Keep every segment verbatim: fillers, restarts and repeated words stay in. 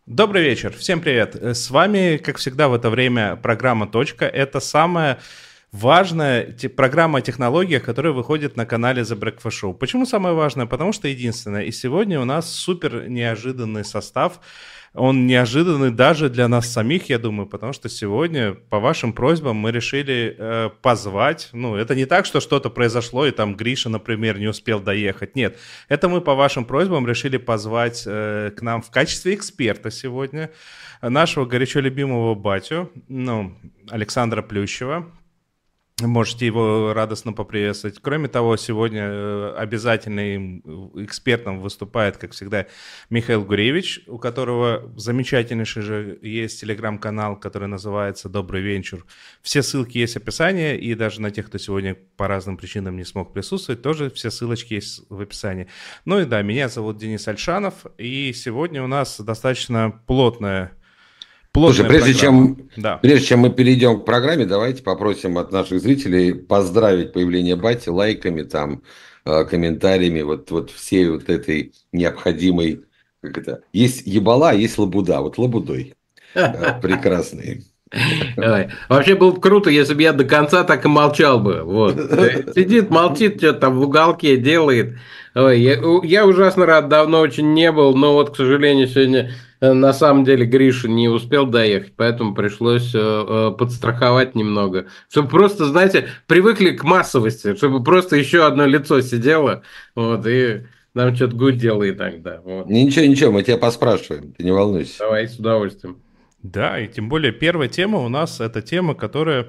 Добрый вечер, всем привет. С вами, как всегда, в это время программа «Точка». Это самая важная те- программа о технологиях, которая выходит на канале The Breakfast Show. Почему самая важная? Потому что единственная. И сегодня у нас супер неожиданный состав. Он неожиданный даже для нас самих, я думаю, потому что сегодня по вашим просьбам мы решили э, позвать. Ну, это не так, что что-то произошло, и там Гриша, например, не успел доехать. Нет, это мы по вашим просьбам решили позвать э, к нам в качестве эксперта сегодня нашего горячо любимого батю, ну, Александра Плющева. Можете его радостно поприветствовать. Кроме того, сегодня э, обязательным экспертом выступает, как всегда, Михаил Гуревич, у которого замечательнейший же есть телеграм-канал, который называется «Добрый венчур». Все ссылки есть в описании, и даже на тех, кто сегодня по разным причинам не смог присутствовать, тоже все ссылочки есть в описании. Ну и да, меня зовут Денис Альшанов, и сегодня у нас достаточно плотная, Слушай, плотная прежде программа. чем, Да. прежде чем мы перейдем к программе, давайте попросим от наших зрителей поздравить появление Бати лайками, там, э, комментариями, вот, вот всей вот этой необходимой, как это, есть ебала, а есть лабуда, вот лабудой, э, прекрасный. Ой, вообще было бы круто, если бы я до конца так и молчал бы. Вот. Э, Сидит, молчит, что-то там в уголке делает. Ой, я, у- я ужасно рад, давно очень не был, но вот, к сожалению, сегодня э, на самом деле Гриша не успел доехать, поэтому пришлось э, э, подстраховать немного. Чтобы просто, знаете, привыкли к массовости, чтобы просто еще одно лицо сидело, вот, и нам что-то гудело иногда. Вот. Ничего, ничего, мы тебя поспрашиваем, ты не волнуйся. Давай, с удовольствием. Да, и тем более первая тема у нас это тема, которая,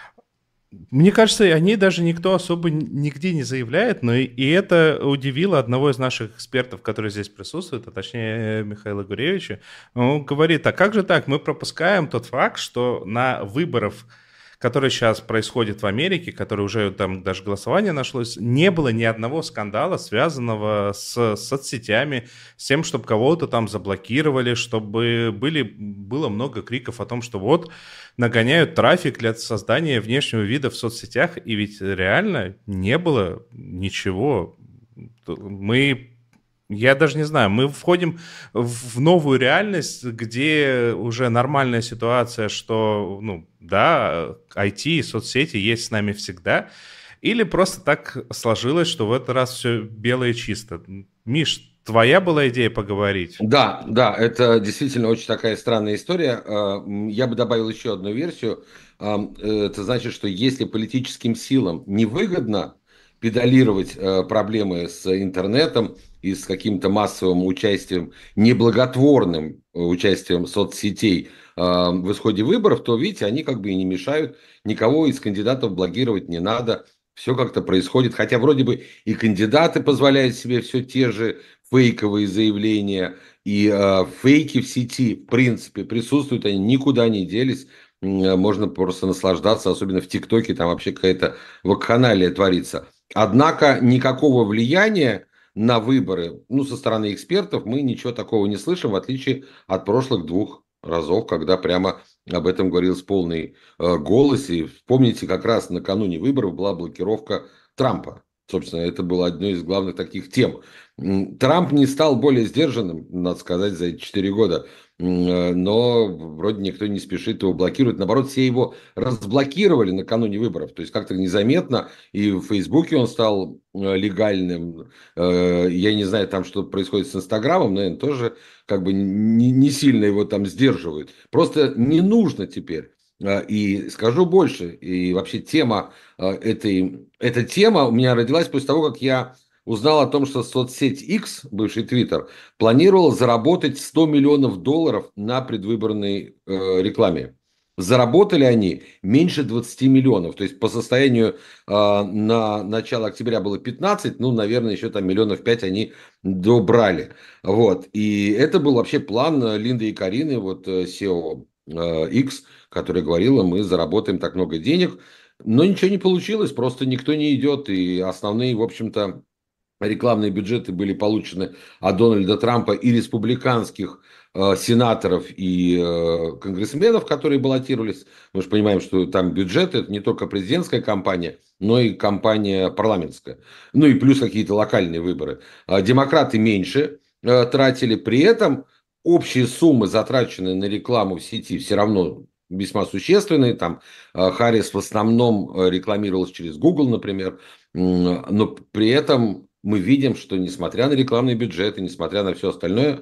мне кажется, о ней даже никто особо н- нигде не заявляет, но и, и это удивило одного из наших экспертов, который здесь присутствует, а точнее Михаила Гуревича. Он говорит, а как же так, мы пропускаем тот факт, что на выборах, которые сейчас происходят в Америке, которые уже там даже голосование нашлось, не было ни одного скандала, связанного с соцсетями, с тем, чтобы кого-то там заблокировали, чтобы были, было много криков о том, что вот нагоняют трафик для создания внешнего вида в соцсетях, и ведь реально не было ничего. Мы, я даже не знаю, мы входим в новую реальность, где уже нормальная ситуация, что, ну, да, ай ти и соцсети есть с нами всегда, или просто так сложилось, что в этот раз все белое и чисто. Миш, твоя была идея поговорить? Да, да, это действительно очень такая странная история. Э, м, Я бы добавил еще одну версию. Ам, э, Это значит, что если политическим силам невыгодно педалировать э, проблемы с интернетом и с каким-то массовым участием, неблаготворным э, участием соцсетей э, в исходе выборов, то, видите, они как бы и не мешают, никого из кандидатов блокировать не надо. Все как-то происходит, хотя вроде бы и кандидаты позволяют себе все те же фейковые заявления, и э, фейки в сети, в принципе, присутствуют, они никуда не делись. М, э, Можно просто наслаждаться, особенно в ТикТоке, там вообще какая-то вакханалия творится. Однако никакого влияния на выборы, ну, со стороны экспертов, мы ничего такого не слышим, в отличие от прошлых двух разов, когда прямо об этом говорилось в полный э, голос. И вспомните, как раз накануне выборов была блокировка Трампа. Собственно, это было одной из главных таких тем. М, Трамп не стал более сдержанным, надо сказать, за эти четыре года. М, э, Но вроде никто не спешит его блокировать. Наоборот, все его разблокировали накануне выборов. То есть как-то незаметно. И в Фейсбуке он стал э, легальным. Э, Я не знаю, там что происходит с Инстаграмом, наверное, тоже как бы не, не сильно его там сдерживают. Просто не нужно теперь. Э, И скажу больше. И вообще тема э, этой... Эта тема у меня родилась после того, как я узнал о том, что соцсеть X, бывший Twitter, планировал заработать сто миллионов долларов на предвыборной э, рекламе. Заработали они меньше двадцати миллионов. То есть по состоянию э, на начало октября было пятнадцать, ну, наверное, еще там миллионов пять они добрали. Вот. И это был вообще план э, Линды и Карины, вот э, си и о э, X, которая говорила, мы заработаем так много денег. Но ничего не получилось, просто никто не идет. И основные, в общем-то, рекламные бюджеты были получены от Дональда Трампа и республиканских э, сенаторов и э, конгрессменов, которые баллотировались. Мы же понимаем, что там бюджет это не только президентская кампания, но и кампания парламентская. Ну и плюс какие-то локальные выборы. А демократы меньше э, тратили. При этом общие суммы, затраченные на рекламу в сети, все равно весьма существенные. Там э, Харрис в основном э, рекламировалась через Google, например. М, Но при этом мы видим, что несмотря на рекламные бюджеты, несмотря на все остальное,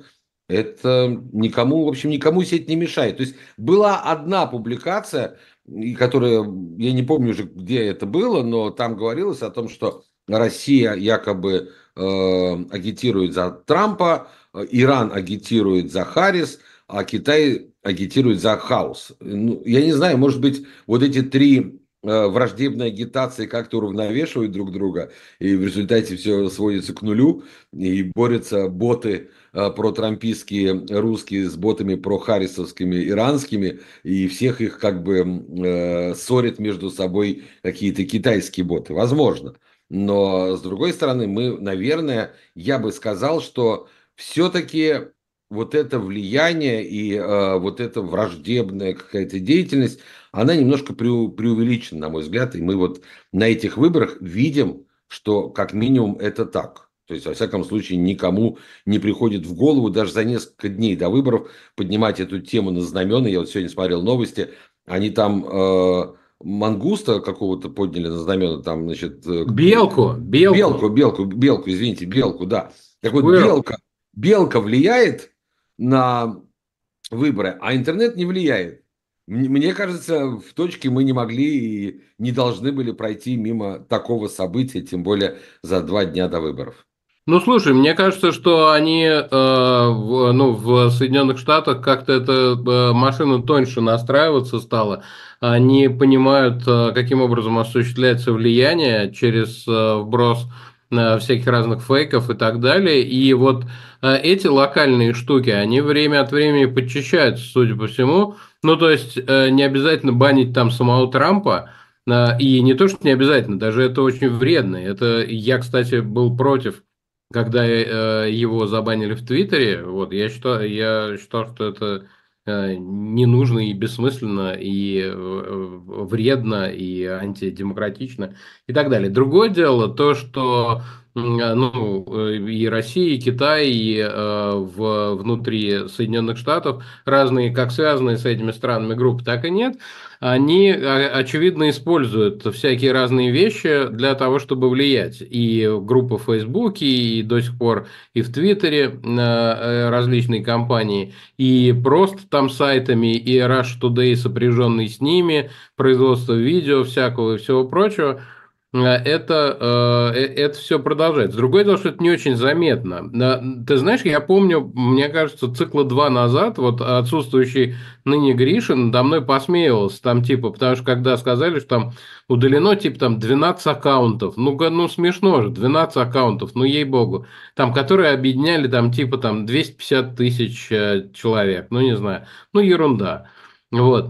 это никому, в общем, никому сеть не мешает. То есть была одна публикация, и которая, я не помню уже, где это было, но там говорилось о том, что Россия якобы э, агитирует за Трампа, э, Иран агитирует за Харрис, а Китай агитирует за хаос. Ну, я не знаю, может быть, вот эти три э, враждебные агитации как-то уравновешивают друг друга, и в результате все сводится к нулю, и борются боты э, протрампийские русские с ботами прохаррисовскими иранскими, и всех их как бы э, ссорят между собой какие-то китайские боты. Возможно. Но, с другой стороны, мы, наверное, я бы сказал, что все-таки вот это влияние и э, вот эта враждебная какая-то деятельность, она немножко преу- преувеличена, на мой взгляд. И мы вот на этих выборах видим, что как минимум это так. То есть, во всяком случае, никому не приходит в голову даже за несколько дней до выборов поднимать эту тему на знамена. Я вот сегодня смотрел новости, они там э, мангуста какого-то подняли на знамена, там, значит, э, Белку, белку, белку, белку, белку, извините, белку, да. Так вот, Squirrel. белка, белка влияет на выборы, а интернет не влияет. М- Мне кажется, в точке мы не могли и не должны были пройти мимо такого события, тем более за два дня до выборов. Ну, слушай, мне кажется, что они, э, в, ну, в Соединенных Штатах как-то эта э, машина тоньше настраиваться стала. Они понимают, э, каким образом осуществляется влияние через э, вброс э, всяких разных фейков и так далее. И вот э, эти локальные штуки, они время от времени подчищаются, судя по всему. Ну, то есть, э, не обязательно банить там самого Трампа. э, И не то, что не обязательно, даже это очень вредно. Это я, кстати, был против, когда э, его забанили в Твиттере. Вот, я считаю, я считал, что это э, не нужно и бессмысленно, и э, вредно, и антидемократично, и так далее. Другое дело то, что м, э, ну, э, и Россия, и Китай, и э, в, внутри Соединенных Штатов разные, как связанные с этими странами группы, так и нет, они, а, очевидно, используют всякие разные вещи для того, чтобы влиять. И группы в Фейсбуке, и до сих пор и в Твиттере э, различные компании, и просто там сайтами, и Rush Today, сопряженный с ними, производство видео всякого и всего прочего. Э, Это, э, э, это все продолжается. Другое дело, что это не очень заметно. Да, ты знаешь, я помню, мне кажется, цикла два назад, вот отсутствующий ныне Гришин надо мной посмеивался, там типа, потому что когда сказали, что там удалено типа там двенадцать аккаунтов, ну, га- ну смешно же, двенадцать аккаунтов, ну ей-богу, там, которые объединяли там типа там двести пятьдесят тысяч э, человек, ну не знаю, ну ерунда. Вот.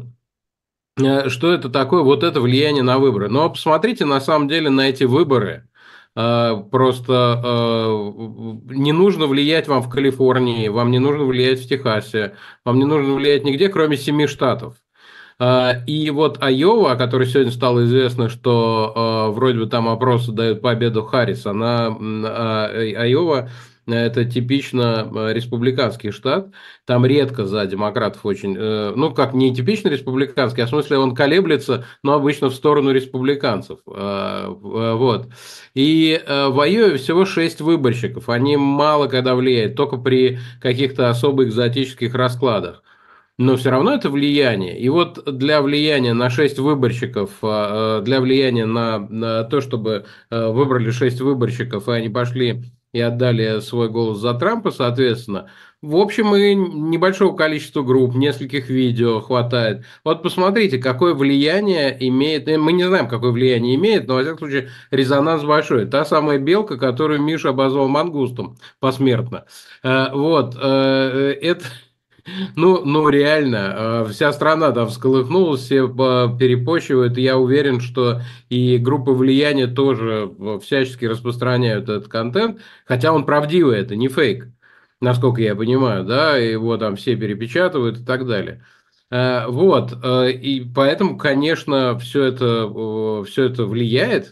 Э, Что это такое? Вот это влияние на выборы. Но посмотрите на самом деле на эти выборы. Э, Просто э, не нужно влиять вам в Калифорнии, вам не нужно влиять в Техасе, вам не нужно влиять нигде, кроме семи штатов. А, И вот Айова, о которой сегодня стало известно, что э, вроде бы там опросы дают победу Харрис, она, м, а, э, Айова, э, это типично э, республиканский штат, там редко за демократов очень, э, ну как не типично республиканский, а в смысле он колеблется, но обычно в сторону республиканцев. Э, в- Вот. И э, в Айове всего шесть выборщиков, они мало когда влияют, только при каких-то особо экзотических раскладах. Но все равно это влияние. И вот для влияния на шесть выборщиков, а, а, для влияния на, на то, чтобы а, выбрали шесть выборщиков, и они пошли и отдали свой голос за Трампа, соответственно, в общем, и небольшого количества групп, нескольких видео хватает. Вот посмотрите, какое влияние имеет, э, мы не знаем, какое влияние имеет, но, во всяком случае, резонанс большой. Та самая белка, которую Миша обозвал мангустом посмертно. Э, Вот, э, это... Ну, ну реально, э, вся страна там всколыхнулась, все э, перепощивают, и я уверен, что и группы влияния тоже э, всячески распространяют этот контент, хотя он правдивый, это не фейк, насколько я понимаю, да, его там все перепечатывают и так далее. Э, Вот, э, и поэтому, конечно, все это, все это влияет,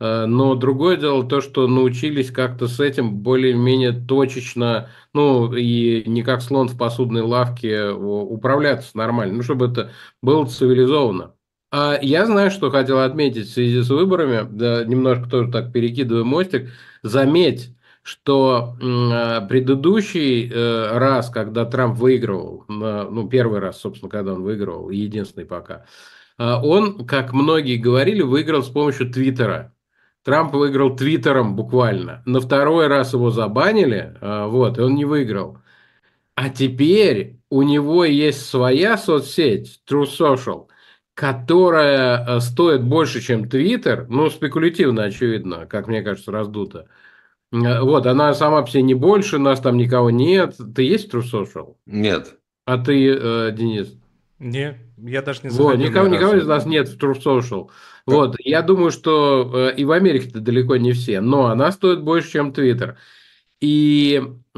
Но другое дело то, что научились как-то с этим более-менее точечно, ну, и не как слон в посудной лавке управляться нормально, ну, чтобы это было цивилизованно. А я знаю, что хотел отметить в связи с выборами, да, немножко тоже так перекидываю мостик. Заметь, что м, предыдущий э, раз, когда Трамп выигрывал, на- ну, первый раз, собственно, когда он выигрывал, единственный пока, а, он, как многие говорили, выиграл с помощью Твиттера. Трамп выиграл Твиттером буквально. На второй раз его забанили, а, вот, и он не выиграл. А теперь у него есть своя соцсеть, True Social, которая э, стоит больше, чем Twitter, ну, спекулятивно, очевидно, как мне кажется, раздуто. Э, Вот, она сама по себе не больше, нас там никого нет. Ты есть в True Social? Нет. А ты, э, Денис? Не, я даже не Вот, заходил ни никого, никого из разу. нас нет в True Social. Ка- Вот, я думаю, что э, и в Америке-то далеко не все, но она стоит больше, чем Twitter. И,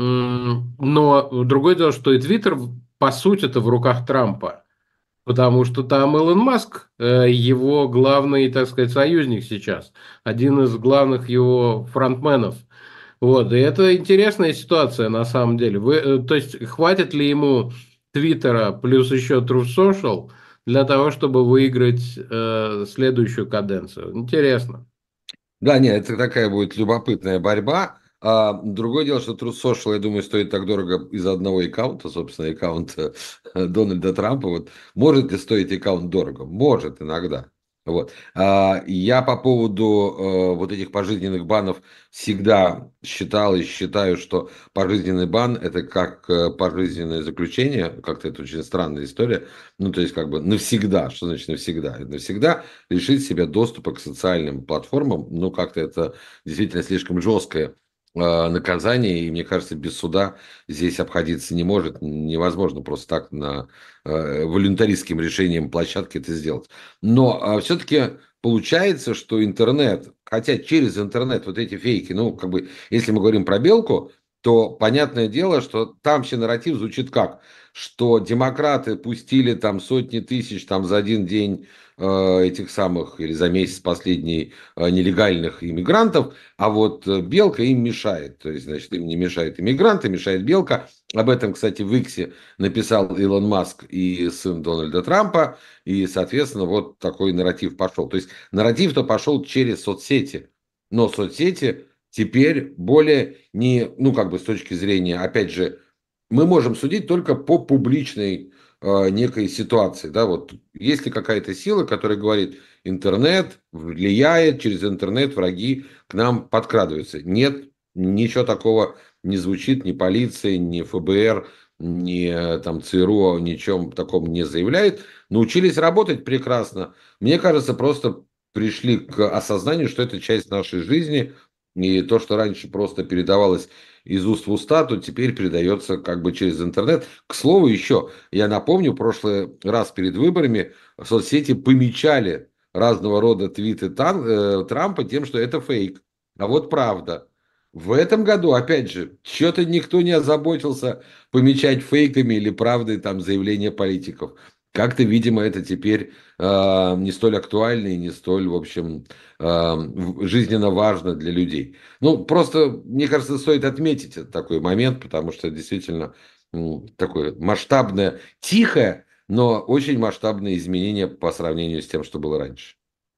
м, но другое дело, что и Твиттер, по сути, это в руках Трампа. Потому что там Илон Маск, э, его главный, так сказать, союзник сейчас. Один из главных его фронтменов. Вот, и это интересная ситуация на самом деле. Вы, э, то есть, хватит ли ему Твиттера плюс еще True Social для того, чтобы выиграть э, следующую каденцию? Интересно. Да, нет, это такая будет любопытная борьба. А, другое дело, что Truth Social, я думаю, стоит так дорого из-за одного аккаунта, собственно, аккаунта э, Дональда Трампа. Вот. Может ли стоить аккаунт дорого? Может иногда. Вот. А, я по поводу э, вот этих пожизненных банов всегда считал и считаю, что пожизненный бан – это как э, пожизненное заключение. Как-то это очень странная история. Ну, то есть, как бы навсегда. Что значит навсегда? Навсегда лишить себя доступа к социальным платформам, ну, как-то это действительно слишком жесткое э, наказание, и, мне кажется, без суда здесь обходиться не может, невозможно просто так на э, волюнтаристским решением площадки это сделать. Но э, все-таки получается, что интернет, хотя через интернет вот эти фейки, ну, как бы, если мы говорим про белку, то понятное дело, что там все нарратив звучит как, что демократы пустили там сотни тысяч там за один день э, этих самых, или за месяц последний, э, нелегальных иммигрантов, а вот э, белка им мешает. То есть, значит, им не мешают иммигранты, мешает белка. Об этом, кстати, в Иксе написал Илон Маск и сын Дональда Трампа, и, соответственно, вот такой нарратив пошел. То есть, нарратив-то пошел через соцсети, но соцсети теперь более не, ну, как бы с точки зрения, опять же, мы можем судить только по публичной э, некой ситуации. Да? Вот есть ли какая-то сила, которая говорит, интернет влияет, через интернет враги к нам подкрадываются. Нет, ничего такого не звучит, ни полиция, ни эф бэ эр, ни э, там цэ эр у о ничем таком не заявляет. Научились работать прекрасно. Мне кажется, просто пришли к осознанию, что это часть нашей жизни, и то, что раньше просто передавалось из уст в уста, то теперь передается как бы через интернет. К слову, еще, я напомню, в прошлый раз перед выборами соцсети помечали разного рода твиты Тан- э, Трампа тем, что это фейк. А вот правда. В этом году, опять же, что-то никто не озаботился помечать фейками или правдой там заявления политиков. Как-то, видимо, это теперь э, не столь актуально и не столь, в общем, э, жизненно важно для людей. Ну, просто, мне кажется, стоит отметить этот такой момент, потому что действительно м, такое масштабное, тихое, но очень масштабное изменение по сравнению с тем, что было раньше.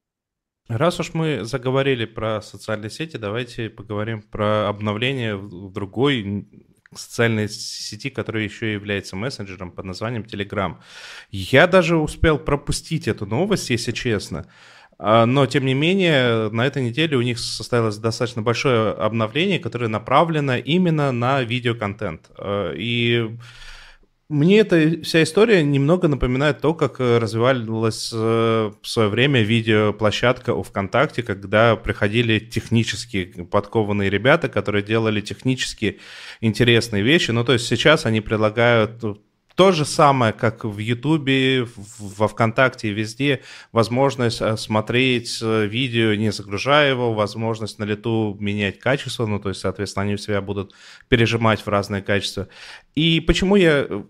Раз уж мы заговорили про социальные сети, давайте поговорим про обновление в в другой н- социальной сети, которая еще и является мессенджером под названием Telegram. Я даже успел пропустить эту новость, если честно. А, Но, тем не менее, на этой неделе у них состоялось достаточно большое обновление, которое направлено именно на видеоконтент. Э, И мне эта вся история немного напоминает то, как э, развивалась э, в свое время видеоплощадка у ВКонтакте, когда приходили технически подкованные ребята, которые делали технически интересные вещи. Ну, то есть сейчас они предлагают то же самое, как в Ютубе, в- во ВКонтакте и везде, возможность э, смотреть э, видео, не загружая его, возможность на лету менять качество, ну, то есть, соответственно, они у себя будут пережимать в разные качества. И почему я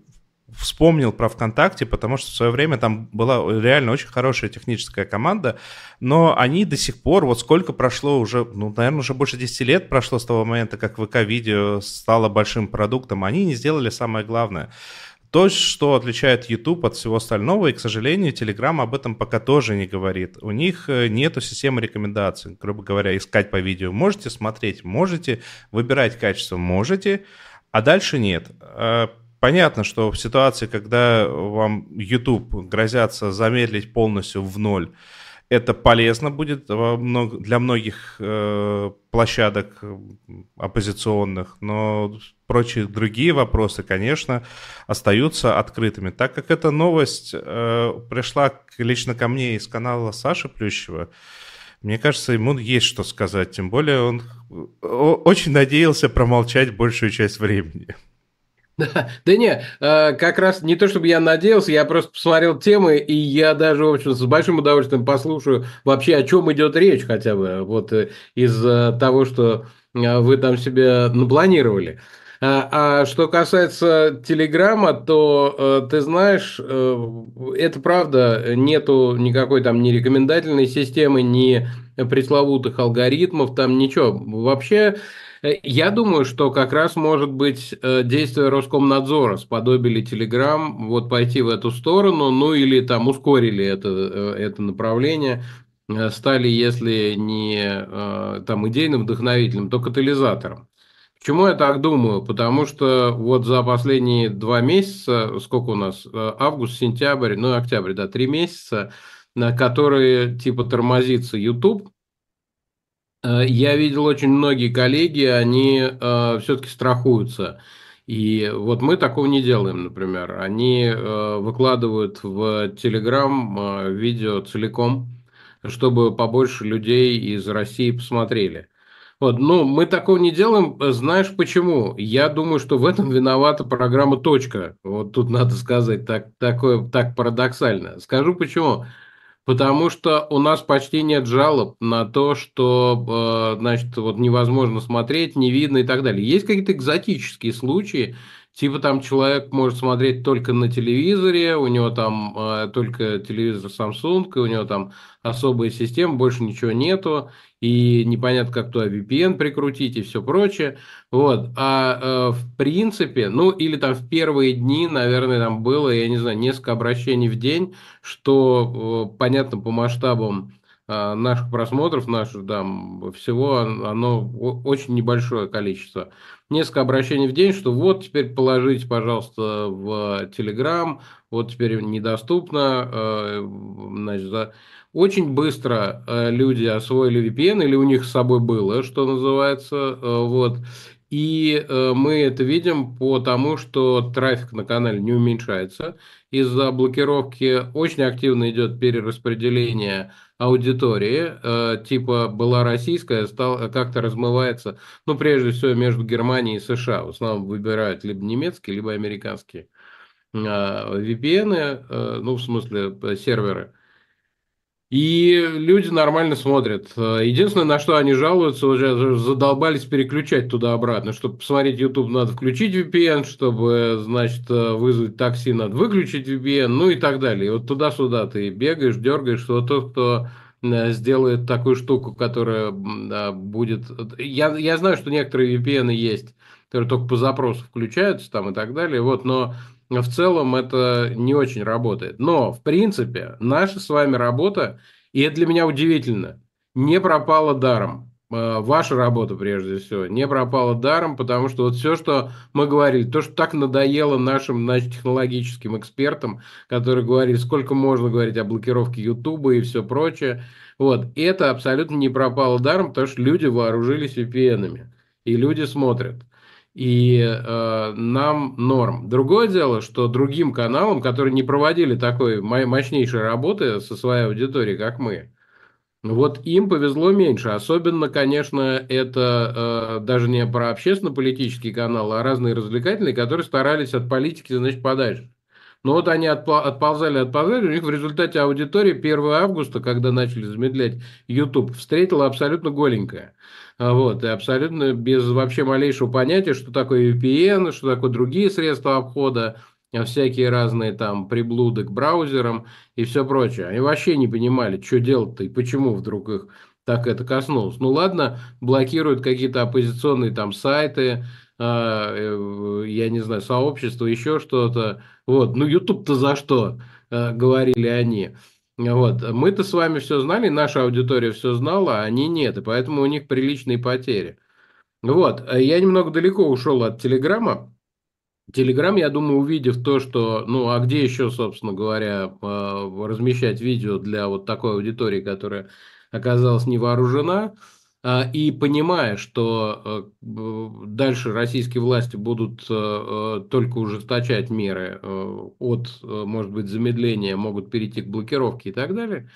вспомнил про ВКонтакте, потому что в свое время там была реально очень хорошая техническая команда, но они до сих пор, вот сколько прошло уже, ну, наверное, уже больше десяти лет прошло с того момента, как ВК-видео стало большим продуктом, они не сделали самое главное. То, что отличает YouTube от всего остального, и, к сожалению, Telegram об этом пока тоже не говорит. У них нету системы рекомендаций, грубо говоря, искать по видео. Можете смотреть, можете, выбирать качество, можете, а дальше нет. Понятно, что в ситуации, когда вам YouTube грозятся замедлить полностью в ноль, это полезно будет для многих площадок оппозиционных, но прочие другие вопросы, конечно, остаются открытыми. Так как эта новость пришла лично ко мне из канала Саши Плющева, мне кажется, ему есть что сказать, тем более он очень надеялся промолчать большую часть времени. Да, да не, как раз не то, чтобы я надеялся, я просто посмотрел темы, и я даже, в общем, с большим удовольствием послушаю вообще, о чем идет речь хотя бы, вот из того, что вы там себе напланировали. А, а что касается Телеграма, то ты знаешь, это правда, нету никакой там ни рекомендательной системы, ни пресловутых алгоритмов, там ничего. Вообще, я думаю, что как раз, может быть, действия Роскомнадзора сподобили Telegram вот пойти в эту сторону, ну или там ускорили это, это направление, стали, если не там идейным вдохновителем, то катализатором. Почему я так думаю? Потому что вот за последние два месяца, сколько у нас, август, сентябрь, ну октябрь, да, три месяца, на которые типа тормозится YouTube, я видел очень многие коллеги, они э, все-таки страхуются. И вот мы такого не делаем, например. Они э, выкладывают в Telegram э, видео целиком, чтобы побольше людей из России посмотрели. Вот, ну, мы такого не делаем. Знаешь почему? Я думаю, что в этом виновата программа «Точка». Вот тут надо сказать так, такое, так парадоксально. Скажу почему. Потому что у нас почти нет жалоб на то, что, э, значит, вот невозможно смотреть, не видно и так далее. Есть какие-то экзотические случаи, типа там человек может смотреть только на телевизоре, у него там э, только телевизор Samsung, и у него там особая система, больше ничего нету, и непонятно, как туда ви пи эн прикрутить и все прочее. Вот. А э, в принципе, ну или там в первые дни, наверное, там было, я не знаю, несколько обращений в день, что э, понятно по масштабам э, наших просмотров, наших там всего, оно о- очень небольшое количество. Несколько обращений в день, что вот теперь положите, пожалуйста, в Telegram, вот теперь недоступно, э, значит, за- очень быстро э, люди освоили ви пи эн, или у них с собой было, что называется, э, вот. И э, мы это видим по тому, что трафик на канале не уменьшается. Из-за блокировки очень активно идет перераспределение аудитории. Э, типа была российская, стал, как-то размывается, ну, прежде всего, между Германией и США. В основном выбирают либо немецкие, либо американские э, ви пи эн, э, ну, в смысле, э, серверы. И люди нормально смотрят. Единственное, на что они жалуются, уже задолбались переключать туда-обратно. Чтобы посмотреть YouTube, надо включить ви пи эн, чтобы, значит, вызвать такси, надо выключить ви пи эн, ну и так далее. И вот туда-сюда ты бегаешь, дергаешь, что тот, кто сделает такую штуку, которая да, будет... Я, я знаю, что некоторые ви пи эн есть, которые только по запросу включаются там и так далее, вот, но... В целом это не очень работает. Но, в принципе, наша с вами работа, и это для меня удивительно, не пропала даром. Ваша работа, прежде всего, не пропала даром, потому что вот все, что мы говорили, то, что так надоело нашим, значит, технологическим экспертам, которые говорили, сколько можно говорить о блокировке Ютуба и все прочее, вот, это абсолютно не пропало даром, потому что люди вооружились ви пи эн-ами, и люди смотрят. И э, нам норм. Другое дело, что другим каналам, которые не проводили такой мощнейшей работы со своей аудиторией, как мы, вот им повезло меньше. Особенно, конечно, это э, даже не про общественно-политические каналы, а разные развлекательные, которые старались от политики, значит, подальше. Но вот они отпол- отползали, отползали, у них в результате аудитория первого августа, когда начали замедлять YouTube, встретила абсолютно голенькая. А Вот, и абсолютно без вообще малейшего понятия, что такое ви пи эн, что такое другие средства обхода, а всякие разные там приблуды к браузерам и все прочее. Они вообще не понимали, что делать-то и почему вдруг их так это коснулось. Ну ладно, блокируют какие-то оппозиционные там сайты, а, э, я не знаю, сообщества, еще что-то. Вот, ну YouTube-то за что, э, говорили они. Вот, мы-то с вами все знали, наша аудитория все знала, а они нет, и поэтому у них приличные потери. Вот, э, я немного далеко ушел от Телеграма. Телеграм, я думаю, увидев то, что, ну, а где еще, собственно говоря, э, размещать видео для вот такой аудитории, которая оказалась не вооружена, а, и понимая, что э, б- дальше российские власти будут э, э, только ужесточать меры э, от, э, может быть, замедления, могут перейти к блокировке и так далее,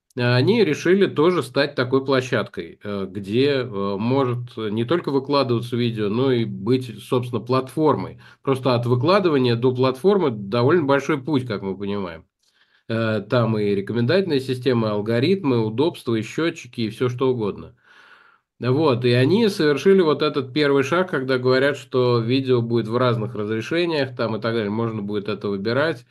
они решили тоже стать такой площадкой, э, где э, может не только выкладываться видео, но и быть, собственно, платформой. Просто от выкладывания до платформы довольно большой путь, как мы понимаем. Э, Там и рекомендательные системы, алгоритмы, удобства, и счетчики, и все что угодно. Вот, и они совершили вот этот первый шаг, когда говорят, что видео будет в разных разрешениях, там и так далее, можно будет это выбирать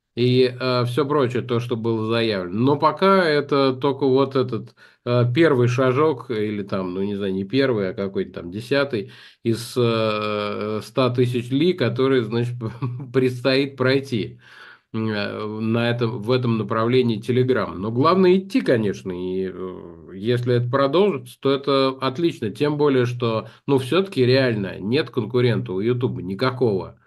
и все прочее, то, что было заявлено. Но пока это только вот этот э, первый шажок, или там, ну не знаю, не первый, а какой-то там десятый из э, ста тысяч ли, который, значит, предстоит пройти э, на этом, в этом направлении Telegram. Но главное идти, конечно, и э, если это продолжится, то это отлично, тем более, что, ну, все-таки реально нет конкурента у YouTube никакого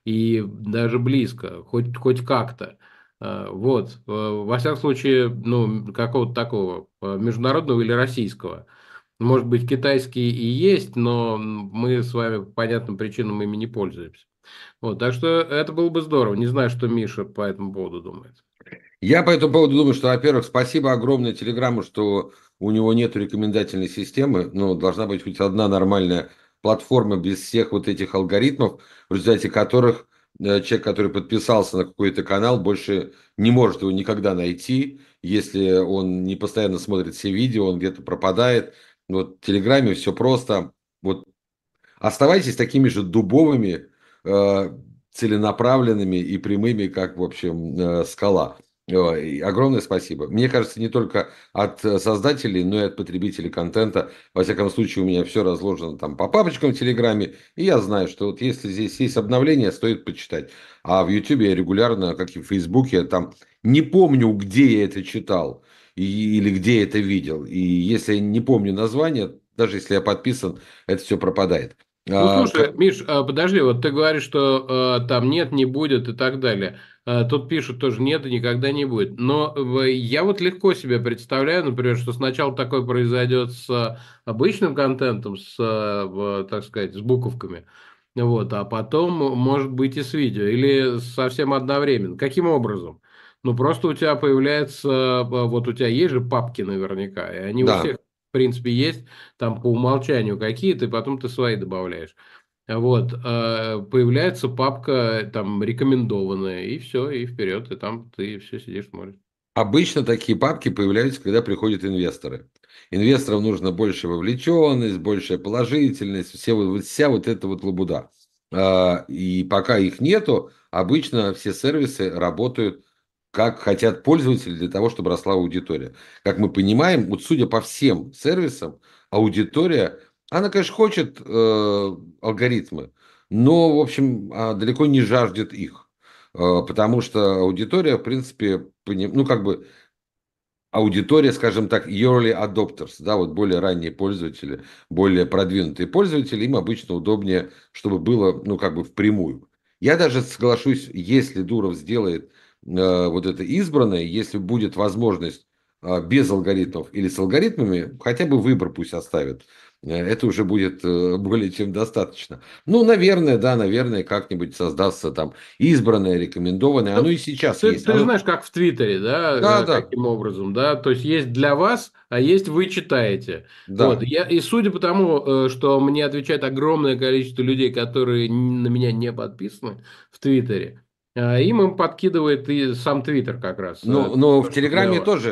и даже близко, хоть, хоть как-то. А, Вот. Э, Во всяком случае, ну, какого-то такого э, международного или российского. Может быть, китайский и есть, но мы с вами по понятным причинам ими не пользуемся. Вот, так что это было бы здорово. Не знаю, что Миша по этому поводу думает. Я по этому поводу думаю, что, во-первых, спасибо огромное Телеграму, что у него нет рекомендательной системы, но должна быть хоть одна нормальная платформа без всех вот этих алгоритмов, в результате которых э, человек, который подписался на какой-то канал, больше не может его никогда найти, если он не постоянно смотрит все видео, он где-то пропадает. Вот в Телеграме все просто. Вот оставайтесь такими же дубовыми, э, целенаправленными и прямыми, как, в общем, э, скала. Э, и огромное спасибо. Мне кажется, не только от э, создателей, но и от потребителей контента. Во всяком случае, у меня все разложено там по папочкам в Телеграме, и я знаю, что вот если здесь есть обновление, стоит почитать. А в Ютубе я регулярно, как и в Фейсбуке, там не помню, где я это читал и- или где я это видел. И если я не помню название, даже если я подписан, это все пропадает. Ну, А, слушай, к- Миш, а, подожди, вот ты говоришь, что э, там нет, не будет и так далее. А, тут пишут тоже нет и никогда не будет. Но э, я вот легко себе представляю, например, что сначала такое произойдет с э, обычным контентом, с, э, в, так сказать, с буковками, вот, а потом, может быть, и с видео, или совсем одновременно. Каким образом? Ну, просто у тебя появляется, э, вот у тебя есть же папки наверняка, и они у да. всех, в принципе, есть там по умолчанию какие-то, и потом ты свои добавляешь. Вот, э, появляется папка там рекомендованная, и все, и вперед, и там ты все сидишь, смотришь. Обычно такие папки появляются, когда приходят инвесторы. Инвесторам нужно больше вовлеченность, большая положительность, все, вот, вот вся вот эта вот лабуда. А, И пока их нету, обычно все сервисы работают как хотят пользователи для того, чтобы росла аудитория. Как мы понимаем, вот судя по всем сервисам, аудитория, она, конечно, хочет э, алгоритмы, но, в общем, а, далеко не жаждет их. Э, Потому что аудитория, в принципе, поним- ну, как бы аудитория, скажем так, early adopters, да, вот более ранние пользователи, более продвинутые пользователи, им обычно удобнее, чтобы было, ну, как бы впрямую. Я даже соглашусь, если Дуров сделает э, вот это избранное, если будет возможность э, без алгоритмов или с алгоритмами, хотя бы выбор пусть оставит. Э, Это уже будет э, более чем достаточно. Ну, наверное, да, наверное, как-нибудь создастся там избранное, рекомендованное. Оно Ну, и сейчас ты, есть. ты же Оно... знаешь, как в Твиттере, Да, да, э, да, каким образом, да, то есть есть для вас, а есть вы читаете. Вот, да. я, и судя по тому, э, что мне отвечает огромное количество людей, которые н- на меня не подписаны в Твиттере, э, им им подкидывает и сам Твиттер как раз, э, Ну, но то, в что для Телеграме вас. тоже, в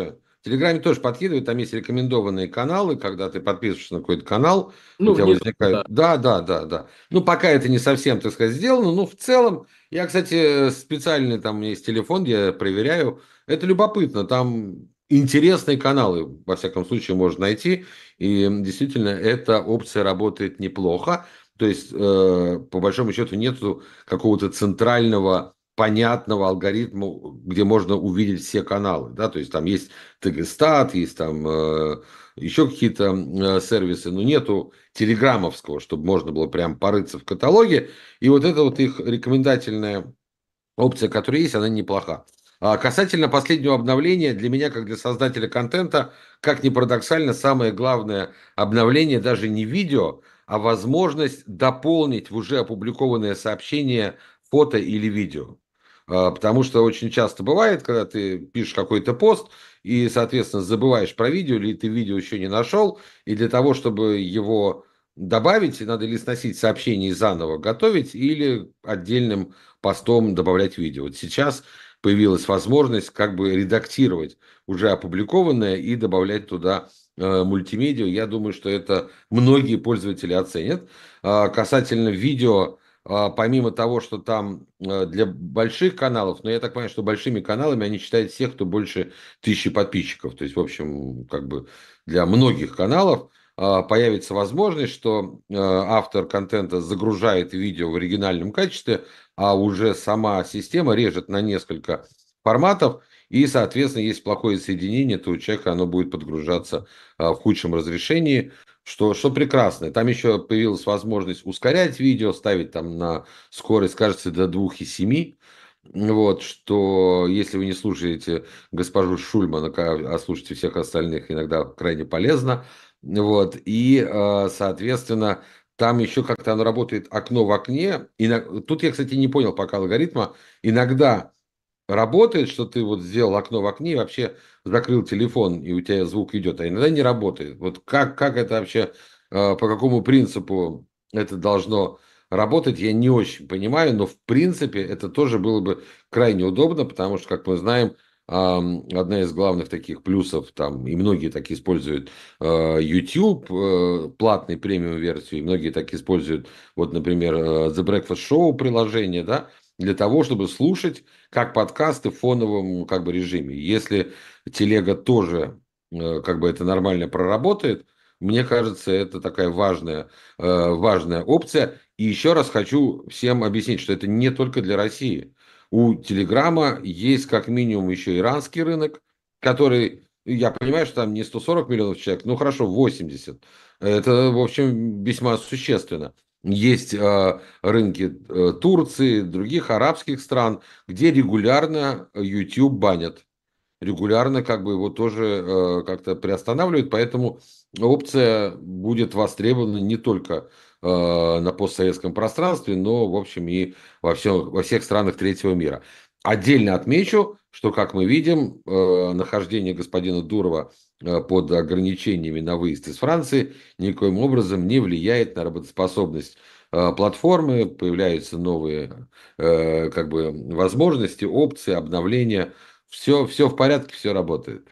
Телеграме тоже подкидывают, там есть рекомендованные каналы, когда ты подписываешься на какой-то канал, Ну, у тебя внизу, возникают... Да, да, да, да. Ну, пока это не совсем, так сказать, сделано, но в целом, я, кстати, специально, там у меня есть телефон, где я проверяю, это любопытно, там интересные каналы, во всяком случае, можно найти, и действительно, эта опция работает неплохо, то есть, э, по большому счету, нету какого-то центрального понятного алгоритма, где можно увидеть все каналы, да, то есть там есть ТГстат, есть там э, еще какие-то э, сервисы, но нету телеграммовского, чтобы можно было прям порыться в каталоге, и вот эта вот их рекомендательная опция, которая есть, она неплоха. А касательно последнего обновления, для меня, как для создателя контента, как ни парадоксально, самое главное обновление даже не видео, а возможность дополнить в уже опубликованное сообщение фото или видео. А, Потому что очень часто бывает, когда ты пишешь какой-то пост и, соответственно, забываешь про видео, или ты видео еще не нашел, и для того, чтобы его добавить, надо или сносить сообщение и заново готовить, или отдельным постом добавлять видео. Вот сейчас появилась возможность как бы редактировать уже опубликованное и добавлять туда э, мультимедиа. Я думаю, что это многие пользователи оценят. А, касательно видео, а, помимо того, что там э, для больших каналов, но я так понимаю, что большими каналами они считают всех, кто больше тысячи подписчиков. То есть, в общем, как бы для многих каналов а, появится возможность, что э, автор контента загружает видео в оригинальном качестве, а уже сама система режет на несколько форматов, и, соответственно, если плохое соединение, то у человека оно будет подгружаться а, в худшем разрешении, что, что прекрасно. Там еще появилась возможность ускорять видео, ставить там на скорость, кажется, до двух и семи. Вот, что если вы не слушаете госпожу Шульман, а слушаете всех остальных, иногда крайне полезно. Вот, и, э, соответственно, там еще как-то оно работает окно в окне. И тут я, кстати, не понял пока алгоритма. Иногда работает, что ты вот сделал окно в окне и вообще закрыл телефон, и у тебя звук идет, а иногда не работает. Вот как, как это вообще, э, по какому принципу это должно работать, я не очень понимаю, но в принципе это тоже было бы крайне удобно, потому что, как мы знаем, ам, одна из главных таких плюсов, там, и многие так используют э, YouTube, э, платный премиум версию, и многие так используют, вот, например, э, The Breakfast Show приложение, да, для того, чтобы слушать как подкасты в фоновом как бы режиме. Если телега тоже э, как бы это нормально проработает, мне кажется, это такая важная, э, важная опция. И еще раз хочу всем объяснить, что это не только для России. У Телеграма есть как минимум еще иранский рынок, который, я понимаю, что там не сто сорок миллионов человек, ну хорошо, восемьдесят. Это, в общем, весьма существенно. Есть э, рынки э, Турции, других арабских стран, где регулярно YouTube банят. Регулярно как бы его тоже э, как-то приостанавливают, поэтому опция будет востребована не только э, на постсоветском пространстве, но, в общем, и во, всем, во всех странах третьего мира. Отдельно отмечу, что, как мы видим, э, нахождение господина Дурова э, под ограничениями на выезд из Франции никоим образом не влияет на работоспособность э, платформы, появляются новые э, как бы, возможности, опции, обновления. Все, все в порядке, все работает.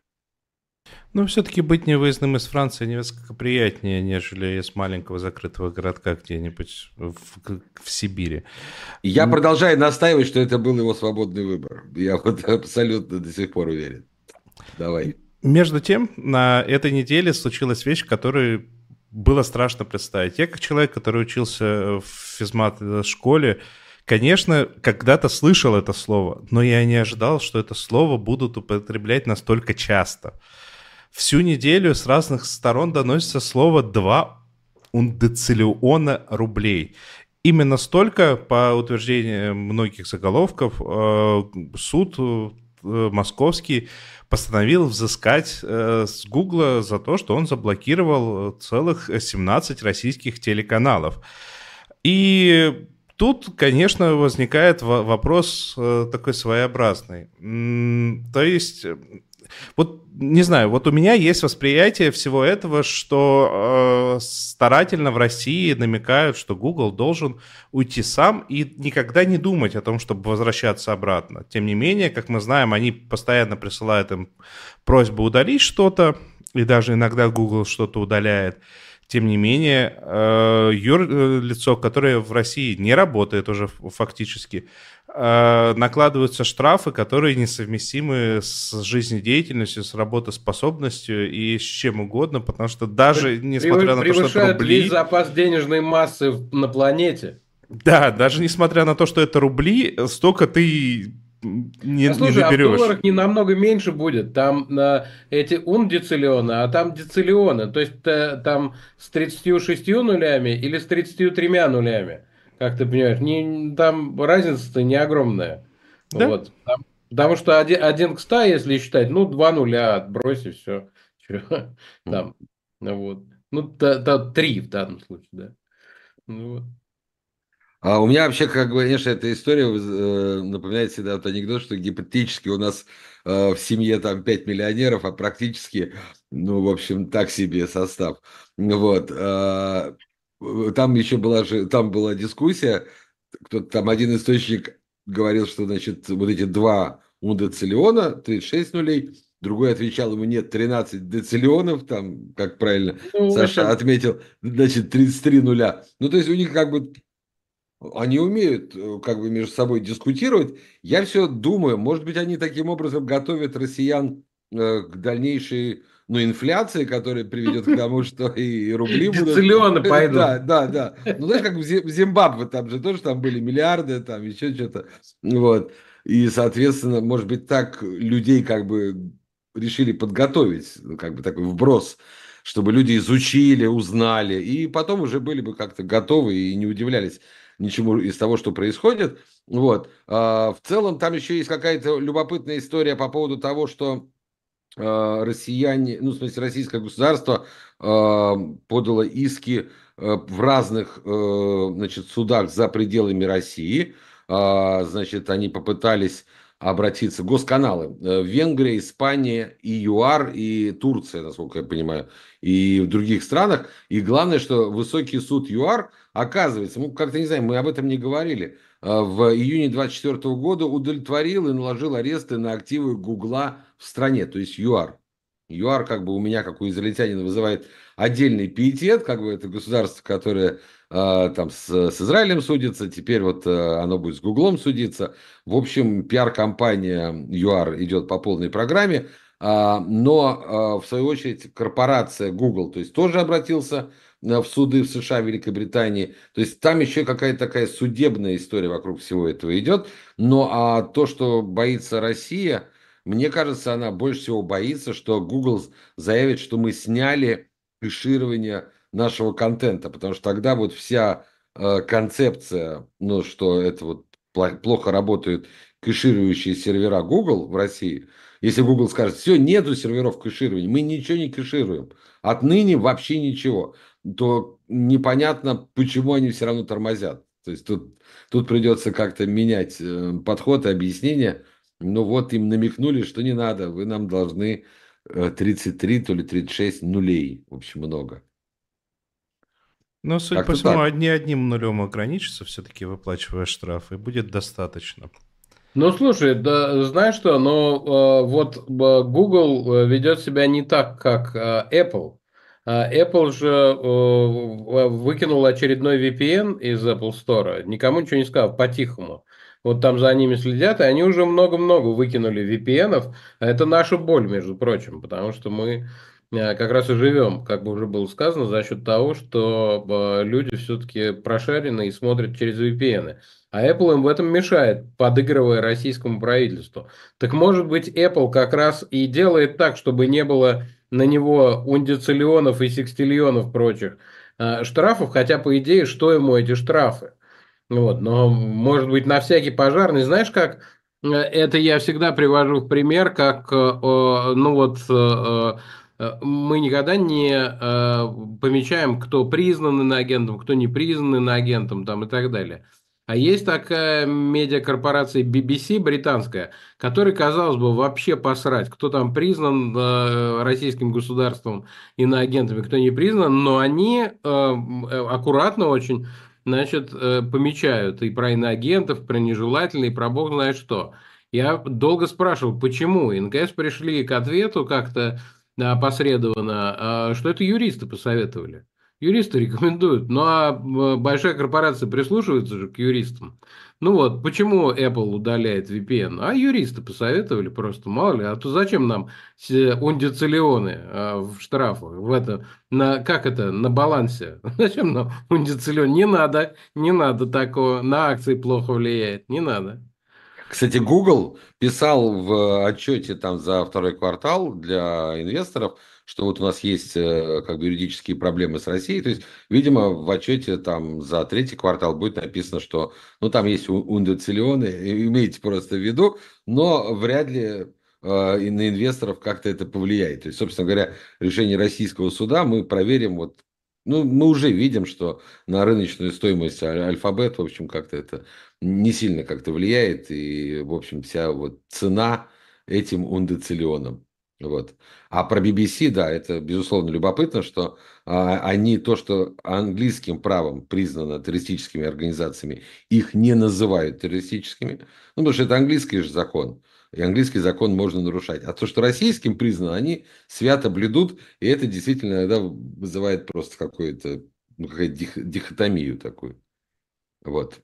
Но все-таки быть невыездным из Франции несколько приятнее, нежели из маленького закрытого городка где-нибудь в, в Сибири. Я продолжаю настаивать, что это был его свободный выбор. Я вот абсолютно до сих пор уверен. Давай. Между тем, на этой неделе случилась вещь, которую было страшно представить. Я как человек, который учился в физмат-школе, конечно, когда-то слышал это слово, но я не ожидал, что это слово будут употреблять настолько часто. Всю неделю с разных сторон доносится слово «два ундециллиона рублей». Именно столько, по утверждению многих заголовков, суд московский постановил взыскать с Гугла за то, что он заблокировал целых семнадцать российских телеканалов. И тут, конечно, возникает вопрос такой своеобразный. То есть Вот, не знаю, вот у меня есть восприятие всего этого, что э, старательно в России намекают, что Google должен уйти сам и никогда не думать о том, чтобы возвращаться обратно. Тем не менее, как мы знаем, они постоянно присылают им просьбу удалить что-то, и даже иногда Google что-то удаляет. Тем не менее, э, юрлицо, которое в России не работает уже фактически, э, накладываются штрафы, которые несовместимы с жизнедеятельностью, с работоспособностью и с чем угодно, потому что даже несмотря на то, что это рубли... весь запас денежной массы на планете. Да, даже несмотря на то, что это рубли, столько ты... Не, а слушай, не а в наберешь. долларах не намного меньше будет. Там на эти ундециллионы, а там дециллионы. То есть э, там с тридцатью шестью нулями или с тридцатью тремя нулями. Как ты понимаешь, не, там разница-то не огромная. Да? Вот. Там- потому что один, один к ста, если считать, ну, два нуля отбрось и все. Там. Ну, вот. Ну, та- та- три в данном случае, да. Ну, вот. А у меня вообще, как бы, конечно, эта история э, напоминает всегда вот анекдот, что гипотетически у нас э, в семье там пять миллионеров, а практически, ну, в общем, так себе состав. Вот. а, э, Там еще была же, там была дискуссия, кто-то там один источник говорил, что, значит, вот эти два удециллиона, тридцать шесть нулей, другой отвечал ему, нет, тринадцать дециллионов, там, как правильно Ну, в Саша общем, отметил, значит, тридцать три нуля. Ну, то есть у них как бы они умеют э, как бы между собой дискутировать. Я все думаю, может быть, они таким образом готовят россиян э, к дальнейшей, ну, инфляции, которая приведет к тому, что и рубли будут. дециллионы Да, пойдут. да, да. Ну, знаешь, как в Зи- в Зимбабве, там же тоже там были миллиарды, там еще что-то. Вот. И, соответственно, может быть, так людей как бы решили подготовить, ну, как бы такой вброс, чтобы люди изучили, узнали, и потом уже были бы как-то готовы и не удивлялись ничему из того, что происходит. Вот. А, в целом, там еще есть какая-то любопытная история по поводу того, что а, россияне, ну, в смысле, российское государство а, подало иски а, в разных, э, значит, судах за пределами России. А, значит, они попытались обратиться, госканалы, э, Венгрия, Испания, и ЮАР, и Турция, насколько я понимаю, и в других странах. И главное, что высокий суд ЮАР, оказывается, мы как-то не знаем, мы об этом не говорили, а, в июне двадцать четвёртого года удовлетворил и наложил аресты на активы Гугла в стране, то есть ЮАР. ЮАР как бы у меня, как у израильтянина, вызывает отдельный пиетет, как бы это государство, которое э, там с, с Израилем судится, теперь вот э, оно будет с Гуглом судиться. В общем, пиар-компания ЮАР идет по полной программе, а, но э, в свою очередь корпорация Google, то есть тоже обратился э, в суды в США, Великобритании. То есть там еще какая-то такая судебная история вокруг всего этого идет. Но а то, что боится Россия, мне кажется, она больше всего боится, что Google заявит, что мы сняли кэширование нашего контента, потому что тогда вот вся э, концепция, ну, что это вот пла- плохо работают кэширующие сервера Google в России, если Google скажет, все, нету серверов кэширования, мы ничего не кэшируем, отныне вообще ничего, то непонятно, почему они все равно тормозят. То есть тут, тут придется как-то менять э, подход и объяснение. Ну вот им намекнули, что не надо, вы нам должны э, тридцать три, то ли тридцать шесть нулей. В общем, много. Но, судя по Как-то всему, так. одни одним нулем ограничится, все-таки выплачивая штрафы, и будет достаточно. Ну, слушай, да, знаешь что, но э, вот э, Google э, ведет себя не так, как э, Apple. А Apple же э, в- выкинул очередной ви пи эн из Apple Store, никому ничего не сказал, по-тихому. Вот там за ними следят, и они уже много-много выкинули ви пи эн-ов. А это наша боль, между прочим, потому что мы э, как раз и живем, как бы уже было сказано, за счет того, что э, люди все-таки прошарены и смотрят через ви пи эн. А Apple им в этом мешает, подыгрывая российскому правительству. Так может быть, Apple как раз и делает так, чтобы не было на него ундициллионов и секстиллионов прочих э, штрафов, хотя, по идее, что ему эти штрафы? Вот, но, может быть, на всякий пожарный. Знаешь, как э, это я всегда привожу в пример, как, э, э, ну вот, э, э, мы никогда не э, помечаем, кто признан иноагентом, кто не признан иноагентом там, и так далее. А есть такая медиакорпорация би би си британская, которой, казалось бы, вообще посрать, кто там признан э, российским государством иноагентами, кто не признан, но они э, э, аккуратно очень, значит, э, помечают и про иноагентов, и про нежелательные, и про бог знает что. Я долго спрашивал, почему. И наконец пришли к ответу как-то э, опосредованно, э, что это юристы посоветовали. Юристы рекомендуют. Ну, а э, большая корпорация прислушивается же к юристам. Ну вот, почему Apple удаляет ви пи эн? А юристы посоветовали просто, мало ли. А то зачем нам все ундициллионы э, в штрафах? В это, на, как это, на балансе? Зачем нам ундициллион? Не надо, не надо такого. На акции плохо влияет, не надо. Кстати, Google писал в отчете там за второй квартал для инвесторов, что вот у нас есть э, как бы юридические проблемы с Россией. То есть, видимо, в отчете там за третий квартал будет написано, что ну там есть у- ундоциллионы, имейте просто в виду, но вряд ли э, и на инвесторов как-то это повлияет. То есть, собственно говоря, решение российского суда мы проверим вот. Ну, мы уже видим, что на рыночную стоимость а- Альфабет, в общем, как-то это не сильно как-то влияет, и, в общем, вся вот цена этим ундоциллионам. Вот. А про би би си, да, это, безусловно, любопытно, что а, они то, что английским правом признано террористическими организациями, их не называют террористическими, ну, потому что это английский же закон, и английский закон можно нарушать. А то, что российским признано, они свято блюдут, и это действительно иногда вызывает просто какую-то, ну, какую-то дих- дихотомию такую. Вот.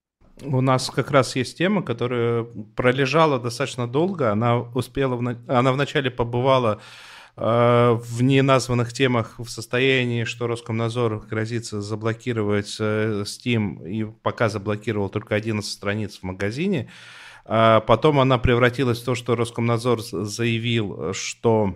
У нас как раз есть тема, которая пролежала достаточно долго. Она успела, в на- она вначале побывала э, в неназванных темах в состоянии, что Роскомнадзор грозится заблокировать э, Steam, и пока заблокировал только одиннадцать страниц в магазине. А потом она превратилась в то, что Роскомнадзор з- заявил, что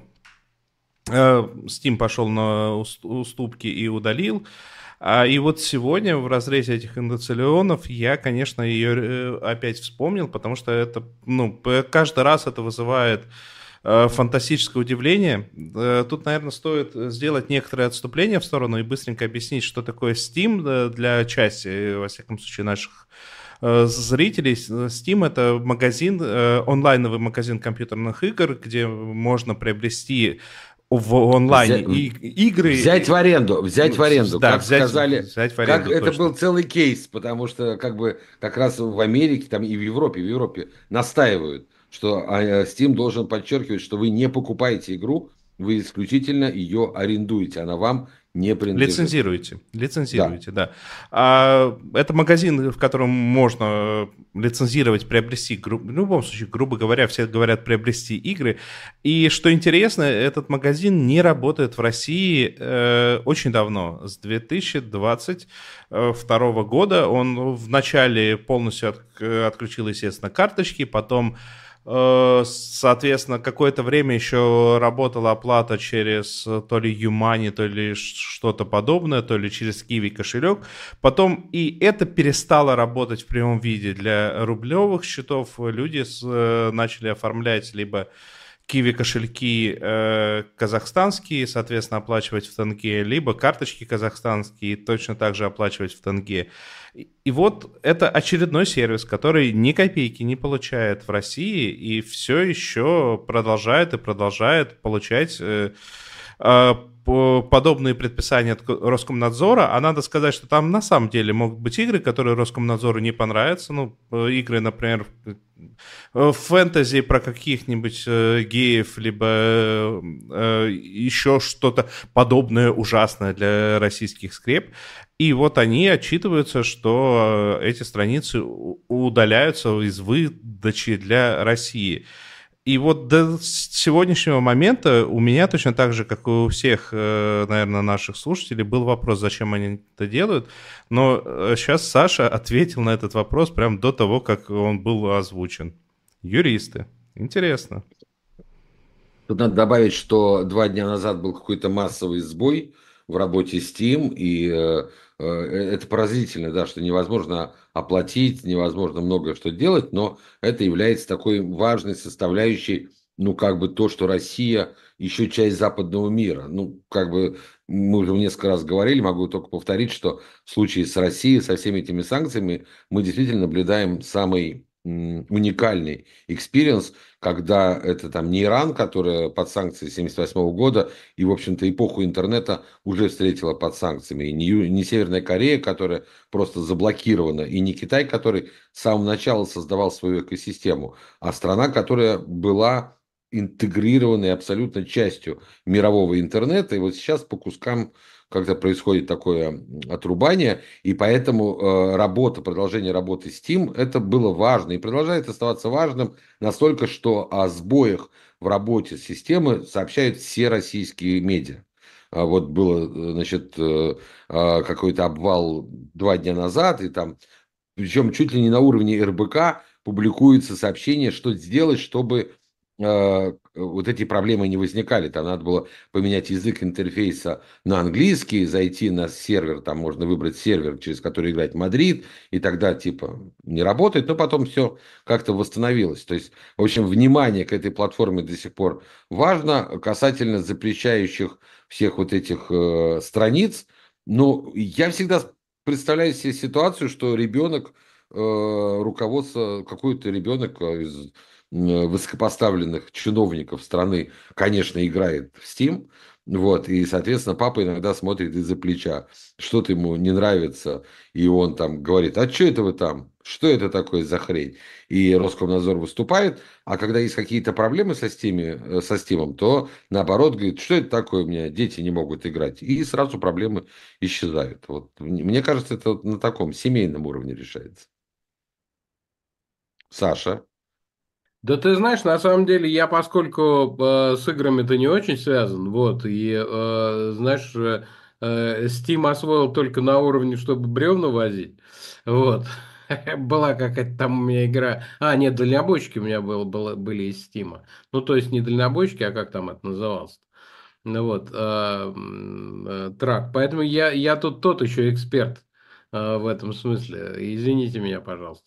э, Steam пошел на ус- уступки и удалил. А, и вот сегодня в разрезе этих эндоциллионов я, конечно, ее э, опять вспомнил, потому что это, ну, п- каждый раз это вызывает э, фантастическое удивление. Э, Тут, наверное, стоит сделать некоторое отступление в сторону и быстренько объяснить, что такое Steam э, для части, э, во всяком случае, наших э, зрителей. Steam — это магазин, э, онлайновый магазин компьютерных игр, где можно приобрести в онлайне Взять, и взять в игры, аренду, взять ну, в аренду, да, как взять, сказали, взять в как аренду, это точно. был целый кейс, потому что как бы как раз в Америке там и в Европе, в Европе настаивают, что а, Steam должен подчеркивать, что вы не покупаете игру, вы исключительно ее арендуете, она вам не принадлежит. Лицензируете, Да. лицензируете, да. А, это магазин, в котором можно лицензировать, приобрести, гру- в любом случае, грубо говоря, все говорят приобрести игры. И что интересно, этот магазин не работает в России э, очень давно, с две тысячи двадцать второго года. Он вначале полностью от- отключил, естественно, карточки, потом Э, соответственно, какое-то время еще работала оплата через э, то ли Юмани, то ли ш- что-то подобное, то ли через Киви кошелек. Потом и это перестало работать в прямом виде для рублевых счетов. Люди с- э, начали оформлять либо Киви кошельки э, казахстанские, соответственно, оплачивать в тенге, либо карточки казахстанские, точно так же оплачивать в тенге. И, и вот это очередной сервис, который ни копейки не получает в России и все еще продолжает и продолжает получать э, э, по- подобные предписания от Роскомнадзора. А надо сказать, что там на самом деле могут быть игры, которые Роскомнадзору не понравятся. Ну, э, игры, например, э, фэнтези про каких-нибудь э, геев, либо э, э, еще что-то подобное ужасное для российских скреп. И вот они отчитываются, что э, эти страницы у- удаляются из выдачи для России. И вот до сегодняшнего момента у меня точно так же, как и у всех, э, наверное, наших слушателей, был вопрос, зачем они это делают. Но э, сейчас Саша ответил на этот вопрос прямо до того, как он был озвучен. Юристы. Интересно. Тут надо добавить, что два дня назад был какой-то массовый сбой в работе Steam, и э, э, это поразительно, да, что невозможно оплатить, невозможно много что делать, но это является такой важной составляющей ну, как бы то, что Россия еще часть западного мира. Ну, как бы мы уже несколько раз говорили, могу только повторить, что в случае с Россией, со всеми этими санкциями, мы действительно наблюдаем самый м, уникальный экспириенс, когда это там не Иран, который под санкции семьдесят восьмого года, и, в общем-то, эпоху интернета уже встретила под санкциями, и не, Ю- не Северная Корея, которая просто заблокирована, и не Китай, который с самого начала создавал свою экосистему, а страна, которая была интегрированной абсолютно частью мирового интернета. И вот сейчас по кускам как-то происходит такое отрубание, и поэтому э, работа, продолжение работы Steam, это было важно и продолжает оставаться важным настолько, что о сбоях в работе системы сообщают все российские медиа. А вот было, э, значит, э, э, какой-то обвал два дня назад, и там, причем чуть ли не на уровне эр бэ ка публикуется сообщение, что сделать, чтобы э, вот эти проблемы не возникали. Там надо было поменять язык интерфейса на английский, зайти на сервер, там можно выбрать сервер, через который играть Мадрид, и тогда типа не работает, но потом все как-то восстановилось. То есть, в общем, внимание к этой платформе до сих пор важно. Касательно запрещающих всех вот этих э, страниц, ну, я всегда представляю себе ситуацию, что ребенок, э, руководство, какой-то ребенок из э, высокопоставленных чиновников страны, конечно, играет в Steam, вот, и, соответственно, папа иногда смотрит из-за плеча, что-то ему не нравится, и он там говорит, а что это вы там, что это такое за хрень? И Роскомнадзор выступает, а когда есть какие-то проблемы со Steam, э, со Steam, то наоборот говорит, что это такое, у меня дети не могут играть, и сразу проблемы исчезают. Вот, мне кажется, это вот на таком семейном уровне решается. Саша. Да ты знаешь, на самом деле я, поскольку э, с играми-то не очень связан, вот, и, э, знаешь, э, э, Steam освоил только на уровне, чтобы бревна возить, вот. Была какая-то там у меня игра. А, нет, дальнобойщики у меня было, было, были из Steam. Ну, то есть не дальнобойщики, а как там это называлось? Ну вот, э, м, э, трак. Поэтому я, я тут тот еще эксперт э, в этом смысле. Извините меня, пожалуйста.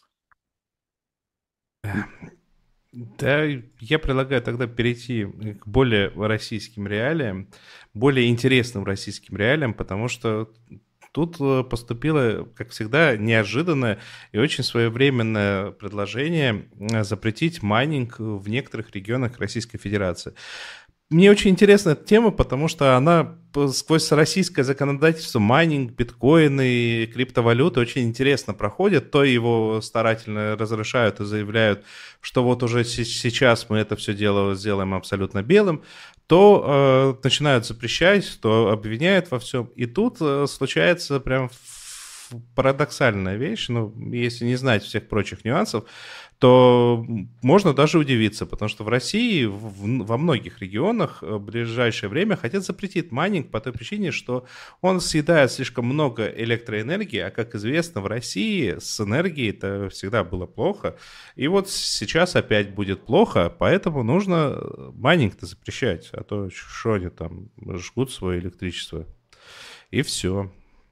Да, я предлагаю тогда перейти к более российским реалиям, более интересным российским реалиям, потому что тут э, поступило, как всегда, неожиданное и очень своевременное предложение э, запретить майнинг в некоторых регионах Российской Федерации. Мне очень интересна эта тема, потому что она п- сквозь российское законодательство, майнинг, биткоины, криптовалюты очень интересно проходит. То его старательно разрешают и заявляют, что вот уже се- сейчас мы это все дело сделаем абсолютно белым, то э, начинают запрещать, то обвиняют во всем. И тут э, случается прям ф- парадоксальная вещь, ну, если не знать всех прочих нюансов, то можно даже удивиться, потому что в России в- во многих регионах э, в ближайшее время хотят запретить майнинг по той причине, что он съедает слишком много электроэнергии, а как известно, в России с энергией это всегда было плохо, и вот сейчас опять будет плохо, поэтому нужно э, майнинг-то запрещать, а то что они там жгут свое электричество, и все.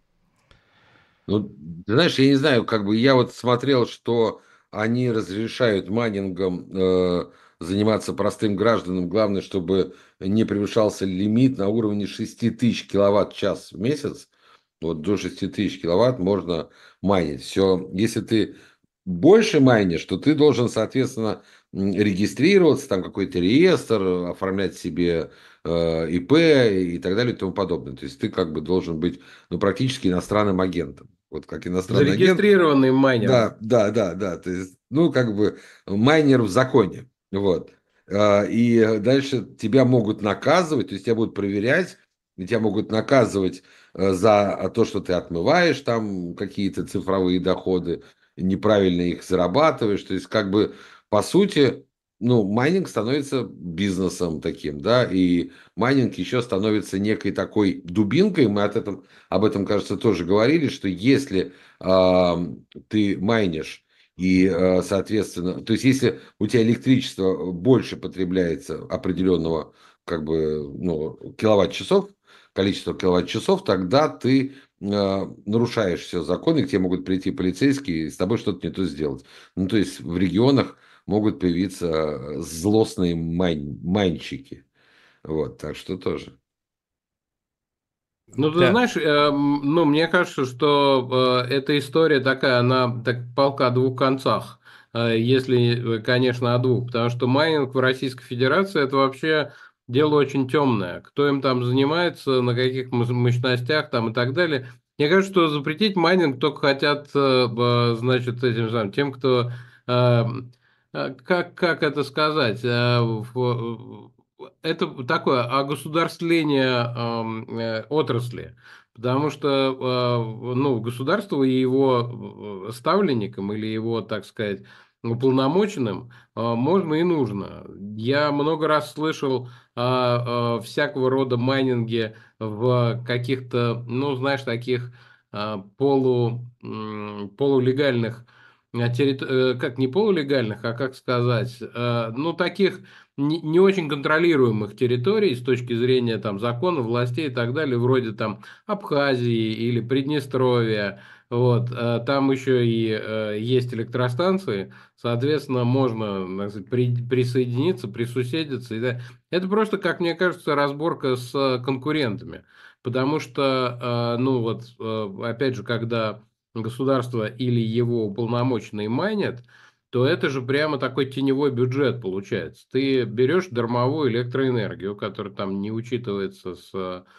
Ну, ты знаешь, я не знаю, как бы я вот смотрел, что они разрешают майнингом э, заниматься простым гражданам. Главное, чтобы не превышался лимит на уровне шести тысяч киловатт-час в месяц. Вот до шести тысяч киловатт можно майнить. Все. Если ты больше майнишь, то ты должен, соответственно, м, регистрироваться, там какой-то реестр, оформлять себе э, и пэ и так далее и тому подобное. То есть ты как бы должен быть, ну, практически иностранным агентом. Вот как иностранный агент. Зарегистрированный майнером. Да, да, да, да. То есть, ну, как бы майнер в законе. Вот. А, И дальше тебя могут наказывать, то есть тебя будут проверять, и тебя могут наказывать э, за то, что ты отмываешь там какие-то цифровые доходы, неправильно их зарабатываешь. То есть, как бы, по сути, ну, майнинг становится бизнесом таким, да, и майнинг еще становится некой такой дубинкой. Мы от этом, об этом, кажется, тоже говорили, что если а, ты майнишь, и, а, соответственно, то есть, если у тебя электричество больше потребляется определенного, как бы, ну, киловатт-часов, количество киловатт-часов, тогда ты а, нарушаешь все законы, к тебе могут прийти полицейские и с тобой что-то не то сделать. Ну, то есть, в регионах могут появиться злостные майн, майнщики. Вот, так что тоже. Ну, ты Да. знаешь, э, ну, мне кажется, что э, эта история такая, она так палка о двух концах, э, если, э, конечно, о двух, потому что майнинг в Российской Федерации это вообще дело очень темное. Кто им там занимается, на каких мощ- мощностях там и так далее. Мне кажется, что запретить майнинг только хотят, э, б- значит, этим самым, тем, кто, э, э, как, как это сказать, э, в- это такое огосударствление ам, э, отрасли, потому что э, ну, государству и его э, ставленникам или его, так сказать, уполномоченным э, можно и нужно. Я много раз слышал о, о всякого рода майнинге в каких-то, ну, знаешь, таких э, полу, м, полулегальных а, террит- э, как не полулегальных, а как сказать, э, ну, таких не, не очень контролируемых территорий с точки зрения там закона, властей и так далее, вроде там Абхазии или Приднестровья. Вот, э, там еще и э, есть электростанции, соответственно, можно, так сказать, при- присоединиться, присуседиться. И да. Это просто, как мне кажется, разборка с э, конкурентами. Потому что, э, ну вот, э, опять же, когда государство или его уполномоченные майнят, то это же прямо такой теневой бюджет получается. Ты берешь дармовую электроэнергию, которая там не учитывается с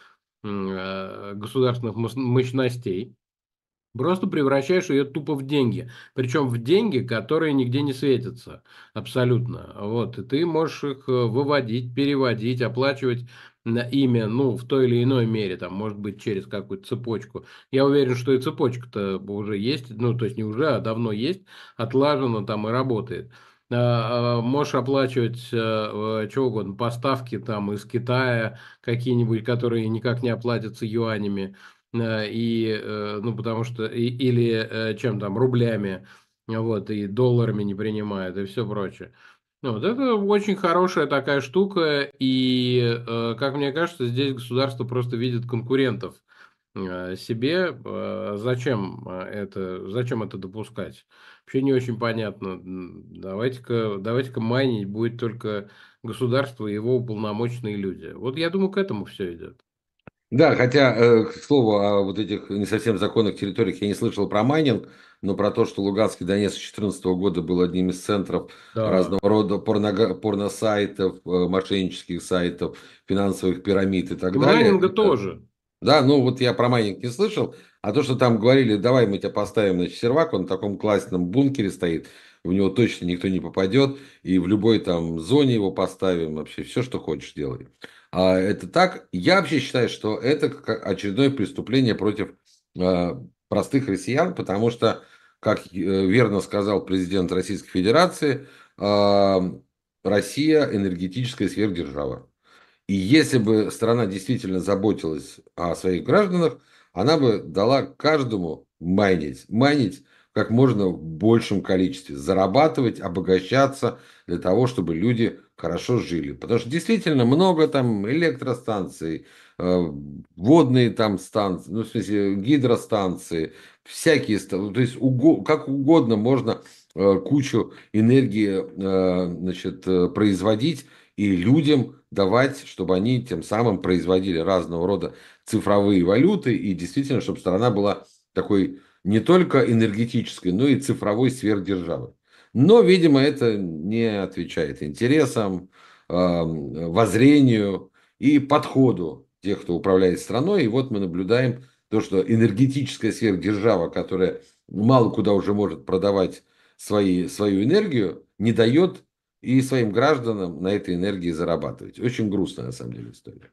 м, э, государственных мощ- мощностей, просто превращаешь ее тупо в деньги. Причем в деньги, которые нигде не светятся. Абсолютно. Вот. И ты можешь их э, выводить, переводить, оплачивать на имя, ну, в той или иной мере, там, может быть, через какую-то цепочку. Я уверен, что и цепочка-то уже есть, ну, то есть не уже, а давно есть, отлажена там и работает. А, а, Можешь оплачивать э, э, чего угодно, поставки там из Китая какие-нибудь, которые никак не оплатятся юанями. Э, и, э, ну, потому что, и- или э, чем там, рублями, вот, и долларами не принимают, и все прочее. Ну, вот это очень хорошая такая штука, и, э, как мне кажется, здесь государство просто видит конкурентов э, себе. Э, Зачем э, это, зачем это допускать? Вообще не очень понятно. М, Давайте-ка, давайте-ка майнить будет только государство и его уполномоченные люди. Вот я думаю, к этому все идет. Да, хотя, э, к слову, о вот этих не совсем законных территориях я не слышал про майнинг, но про то, что Луганский Донец с две тысячи четырнадцатого года был одним из центров Да. разного рода порного, порносайтов, э, мошеннических сайтов, финансовых пирамид и И так далее. майнинга Это, тоже. да, ну вот я про майнинг не слышал, а то, что там говорили, давай мы тебя поставим, значит, сервак, он в таком классном бункере стоит, в него точно никто не попадет, и в любой там зоне его поставим, вообще все, что хочешь, делай. А это так. Я вообще считаю, что это как очередное преступление против э, простых россиян, потому что, как э, верно сказал президент Российской Федерации, э, Россия энергетическая сверхдержава. И если бы страна действительно заботилась о своих гражданах, она бы дала каждому майнить. Майнить как можно в большем количестве. Зарабатывать, обогащаться для того, чтобы люди хорошо жили. Потому что действительно много там электростанций, э, водные там станции, ну, в смысле гидростанции, всякие, ста- то есть уго- как угодно можно э, кучу энергии э, значит, э, производить и людям давать, чтобы они тем самым производили разного рода цифровые валюты, и действительно, чтобы страна была такой не только энергетической, но и цифровой сверхдержавой. Но, видимо, это не отвечает интересам, э, воззрению и подходу тех, кто управляет страной. И вот мы наблюдаем то, что энергетическая сверхдержава, которая мало куда уже может продавать свои, свою энергию, не дает и своим гражданам на этой энергии зарабатывать. Очень грустная, на самом деле, история.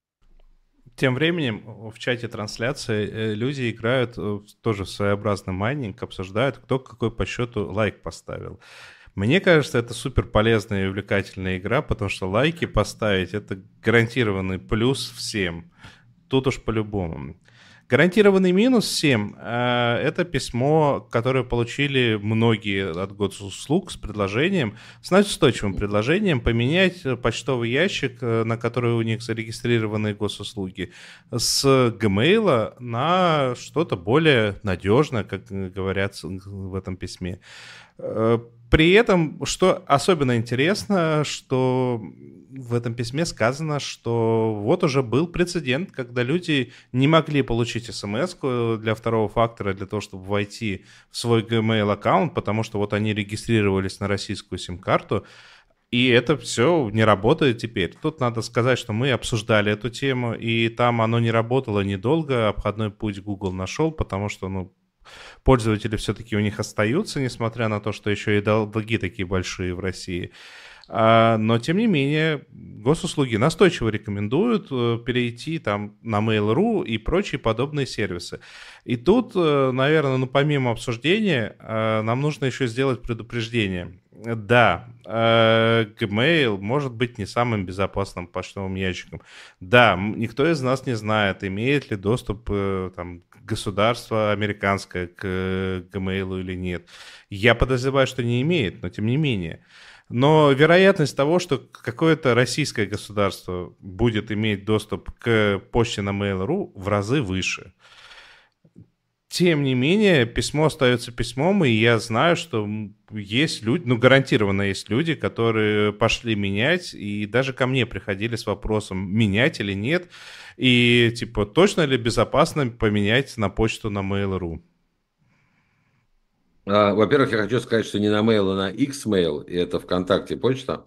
Тем временем в чате трансляции э, люди играют э, в- тоже в своеобразный майнинг, обсуждают, кто какой по счету лайк поставил. Мне кажется, это супер полезная и увлекательная игра, потому что лайки поставить — это гарантированный плюс всем. Тут уж по-любому. Гарантированный минус всем э, это письмо, которое получили многие от госуслуг с предложением, с устойчивым предложением поменять почтовый ящик, э, на который у них зарегистрированы госуслуги, с Gmail на что-то более надежное, как говорят в этом письме. Э, При этом, что особенно интересно, что в этом письме сказано, что вот уже был прецедент, когда люди не могли получить смс-ку для второго фактора, для того, чтобы войти в свой Gmail аккаунт, потому что вот они регистрировались на российскую сим-карту, и это все не работает теперь. Тут надо сказать, что мы обсуждали эту тему, и там оно не работало недолго, обходной путь Google нашел, потому что, ну, пользователи все-таки у них остаются, несмотря на то, что еще и долги такие большие в России. А, но, тем не менее, госуслуги настойчиво рекомендуют э, перейти там на Mail.ru и прочие подобные сервисы. И тут, э, наверное, ну, помимо обсуждения, э, нам нужно еще сделать предупреждение. Да, э, Gmail может быть не самым безопасным почтовым ящиком. Да, м, никто из нас не знает, имеет ли доступ э, там, государство американское к э, Gmail или нет. Я подозреваю, что не имеет, но тем не менее. Но вероятность того, что какое-то российское государство будет иметь доступ к почте на Mail.ru, в разы выше. Тем не менее, письмо остается письмом, и я знаю, что есть люди, ну, гарантированно есть люди, которые пошли менять, и даже ко мне приходили с вопросом, менять или нет, и, типа, точно ли безопасно поменять на почту на Mail.ru? А, Во-первых, я хочу сказать, что не на Mail, а на Xmail, и это ВКонтакте почта,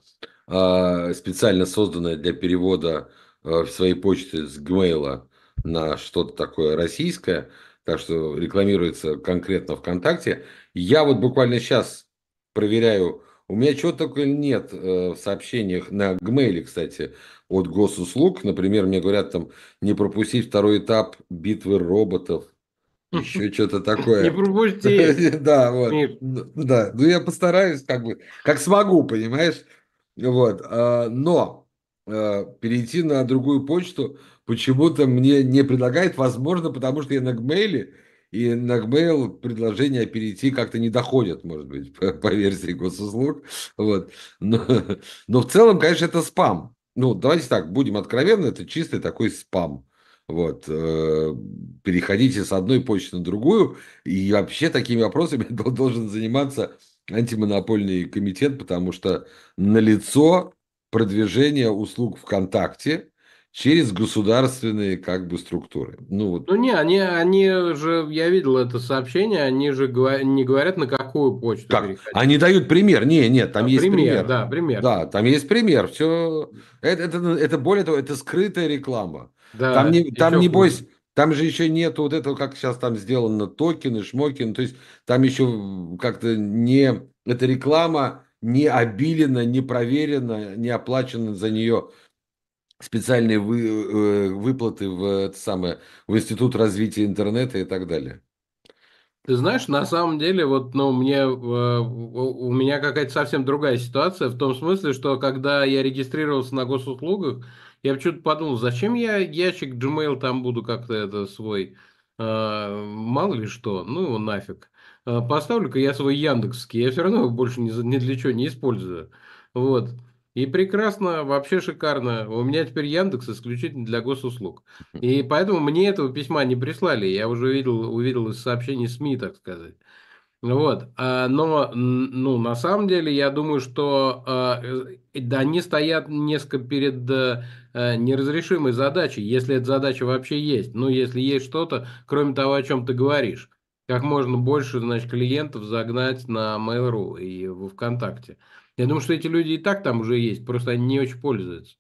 а, специально созданная для перевода а, своей почты с Gmail на что-то такое российское, так что рекламируется конкретно ВКонтакте. Я вот буквально сейчас проверяю, у меня чего-то такое нет э, в сообщениях на Gmail, кстати, от госуслуг. Например, мне говорят там не пропустить второй этап битвы роботов, еще что-то Не такое. пропусти, Да, вот. Миш. Да, ну я постараюсь, как бы, как смогу, понимаешь? Вот. а, Но а, перейти на другую почту почему-то мне не предлагает, возможно, потому что я на Gmail, и на Gmail предложения перейти как-то не доходят, может быть, по, по версии госуслуг. Вот. Но, но в целом, конечно, это спам. Ну, давайте так, будем откровенны, это чистый такой спам. Вот, э, переходите с одной почты на другую, и вообще такими вопросами дол- должен заниматься антимонопольный комитет, потому что налицо продвижение услуг ВКонтакте через государственные как бы структуры. Ну вот, Ну не, они, они же, я видел это сообщение, они же говор- не говорят, на какую почту как? переходить. Они дают пример. Не, нет, там А, есть пример, пример. да, пример. Да, там есть пример. Все, это, это, это более того, это скрытая реклама. Там Да, не, там еще небось, хуже. там же еще нету вот этого, как сейчас там сделано, токены, шмокины. То есть там еще как-то не, эта реклама не обилена, не проверена, не оплачена за нее специальные вы, э, выплаты в, это самое, в Институт развития интернета и так далее. Ты знаешь, на самом деле, вот, ну, мне, э, у у меня какая-то совсем другая ситуация, в том смысле, что когда я регистрировался на госуслугах, я почему-то подумал, зачем я ящик Gmail там буду как-то это свой, э, мало ли что, ну его нафиг. Э, Поставлю-ка я свой яндексский, я все равно его больше ни, за- ни для чего не использую. Вот. И прекрасно, вообще шикарно. У меня теперь Яндекс исключительно для госуслуг. И поэтому мне этого письма не прислали. Я уже увидел, увидел из сообщений СМИ, так сказать. Вот. А, Но, н- ну, на самом деле, я думаю, что а, э, да, они стоят несколько перед э, э, неразрешимой задачей, если эта задача вообще есть. Ну, если есть что-то, кроме того, о чем ты говоришь. Как можно больше, значит, клиентов загнать на Mail.ru и во ВКонтакте. Я думаю, что эти люди и так там уже есть, просто они не очень пользуются.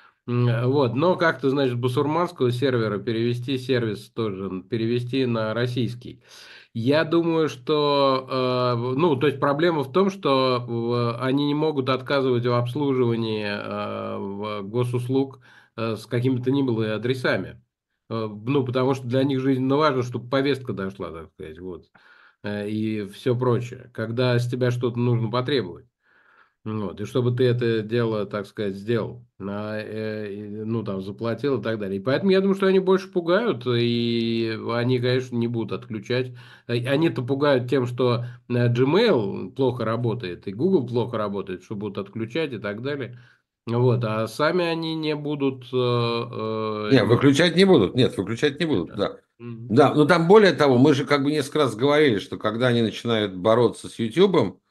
М, Вот, но как-то, значит, с басурманского сервера перевести сервис тоже, перевести на российский. Я думаю, что, э, ну, то есть проблема в том, что в- они не могут отказывать в обслуживании э, в госуслуг э, с какими-то ни было адресами. Э, Ну, потому что для них жизненно важно, чтобы повестка дошла, так сказать, вот, Э, и все прочее, когда с тебя что-то нужно потребовать. Вот, и чтобы ты это дело, так сказать, сделал, а, э, и, ну, там, заплатил и так далее. И поэтому я думаю, что они больше пугают, и они, конечно, не будут отключать. Э, Они-то пугают тем, что э, Gmail плохо работает, и Google плохо работает, что будут отключать и так далее. Вот, а сами они не будут... э, э, Не, не- выключать не будут. Нет, выключать не будут, Да. да. Мгм. Да, но там более того, мы же как бы несколько раз говорили, что когда они начинают бороться с Ютубом,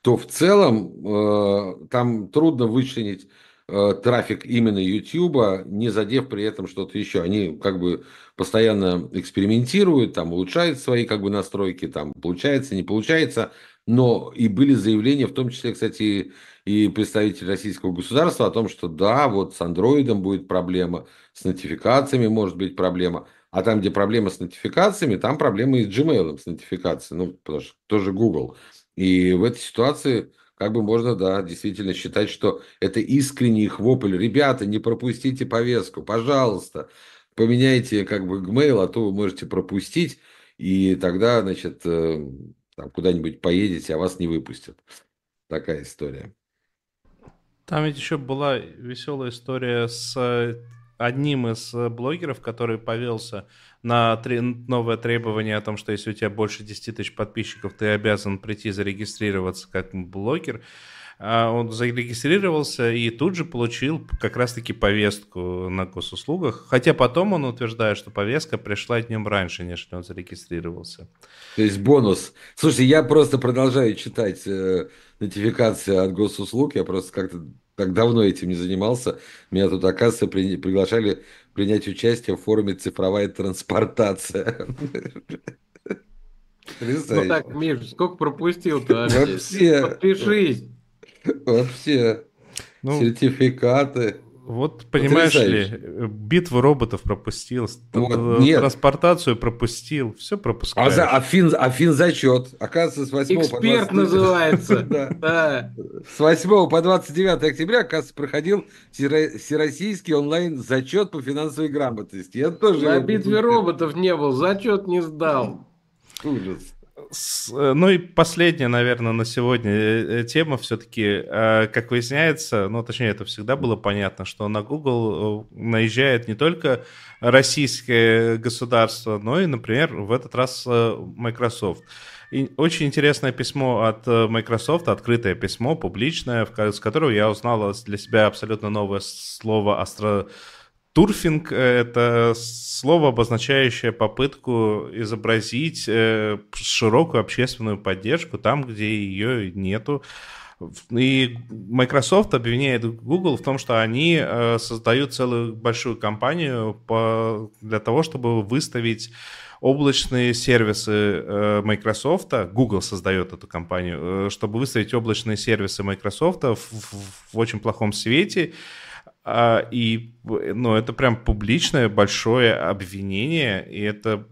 то в целом э, там трудно вычленить э, трафик именно YouTube, не задев при этом что-то еще. Они как бы постоянно экспериментируют, там улучшают свои как бы настройки, там получается, не получается. Но и были заявления, в том числе, кстати, и представителей российского государства о том, что да, вот с андроидом будет проблема, с нотификациями может быть проблема. А там, где проблема с нотификациями, там проблемы и с Gmail, с нотификацией. Ну, потому что тоже Google. И в этой ситуации как бы можно, да, действительно считать, что это искренний их вопль. Ребята, не пропустите повестку, пожалуйста. Поменяйте как бы Gmail, а то вы можете пропустить. И тогда, значит, э, там куда-нибудь поедете, а вас не выпустят. Такая история. Там ведь еще была веселая история с э, одним из э, блогеров, который повелся на тре- новое требование о том, что если у тебя больше десять тысяч подписчиков, ты обязан прийти зарегистрироваться как блогер. А Он зарегистрировался и тут же получил как раз-таки повестку на госуслугах, хотя потом он утверждает, что повестка пришла днем раньше, нежели он зарегистрировался. То есть бонус. Слушай, я просто продолжаю читать э, нотификации от госуслуг. Я просто как-то так давно этим не занимался. Меня тут, оказывается, при- приглашали принять участие в форуме «Цифровая транспортация». Ну Представляешь? так, Миш, сколько пропустил-то вообще? Вообще, Подпишись. вообще, Ну, сертификаты. вот, понимаешь ли, Потрясающе. э, битву роботов пропустил, ст- Вот, т- нет. транспортацию пропустил, все А, за, а, пропускаешь. фин, а финзачет, оказывается, с восьмого по Эксперт двадцать называется. да. Да. С восьмого по двадцать девятое октября, оказывается, проходил всеро- всероссийский онлайн-зачет по финансовой грамотности. Я тоже На его битве пропустил. роботов не был, зачет не сдал. Ужас. С- э, Ну и последняя, наверное, на сегодня э, э, тема все-таки, как выясняется, ну точнее это всегда было понятно, что на Google э, наезжает не только российское государство, но и, например, в этот раз э, Microsoft. И очень интересное письмо от э, Microsoft, открытое письмо, публичное, в ко- с которого я узнал для себя абсолютно новое слово астро... Турфинг — это слово, обозначающее попытку изобразить э, широкую общественную поддержку там, где ее нету. И Microsoft обвиняет Google в том, что они э, создают целую большую компанию по, для того, чтобы выставить облачные сервисы э, Microsoft. Google создает эту компанию, э, чтобы выставить облачные сервисы Microsoft в, в, в очень плохом свете. А, и, ну, это прям публичное большое обвинение, и это,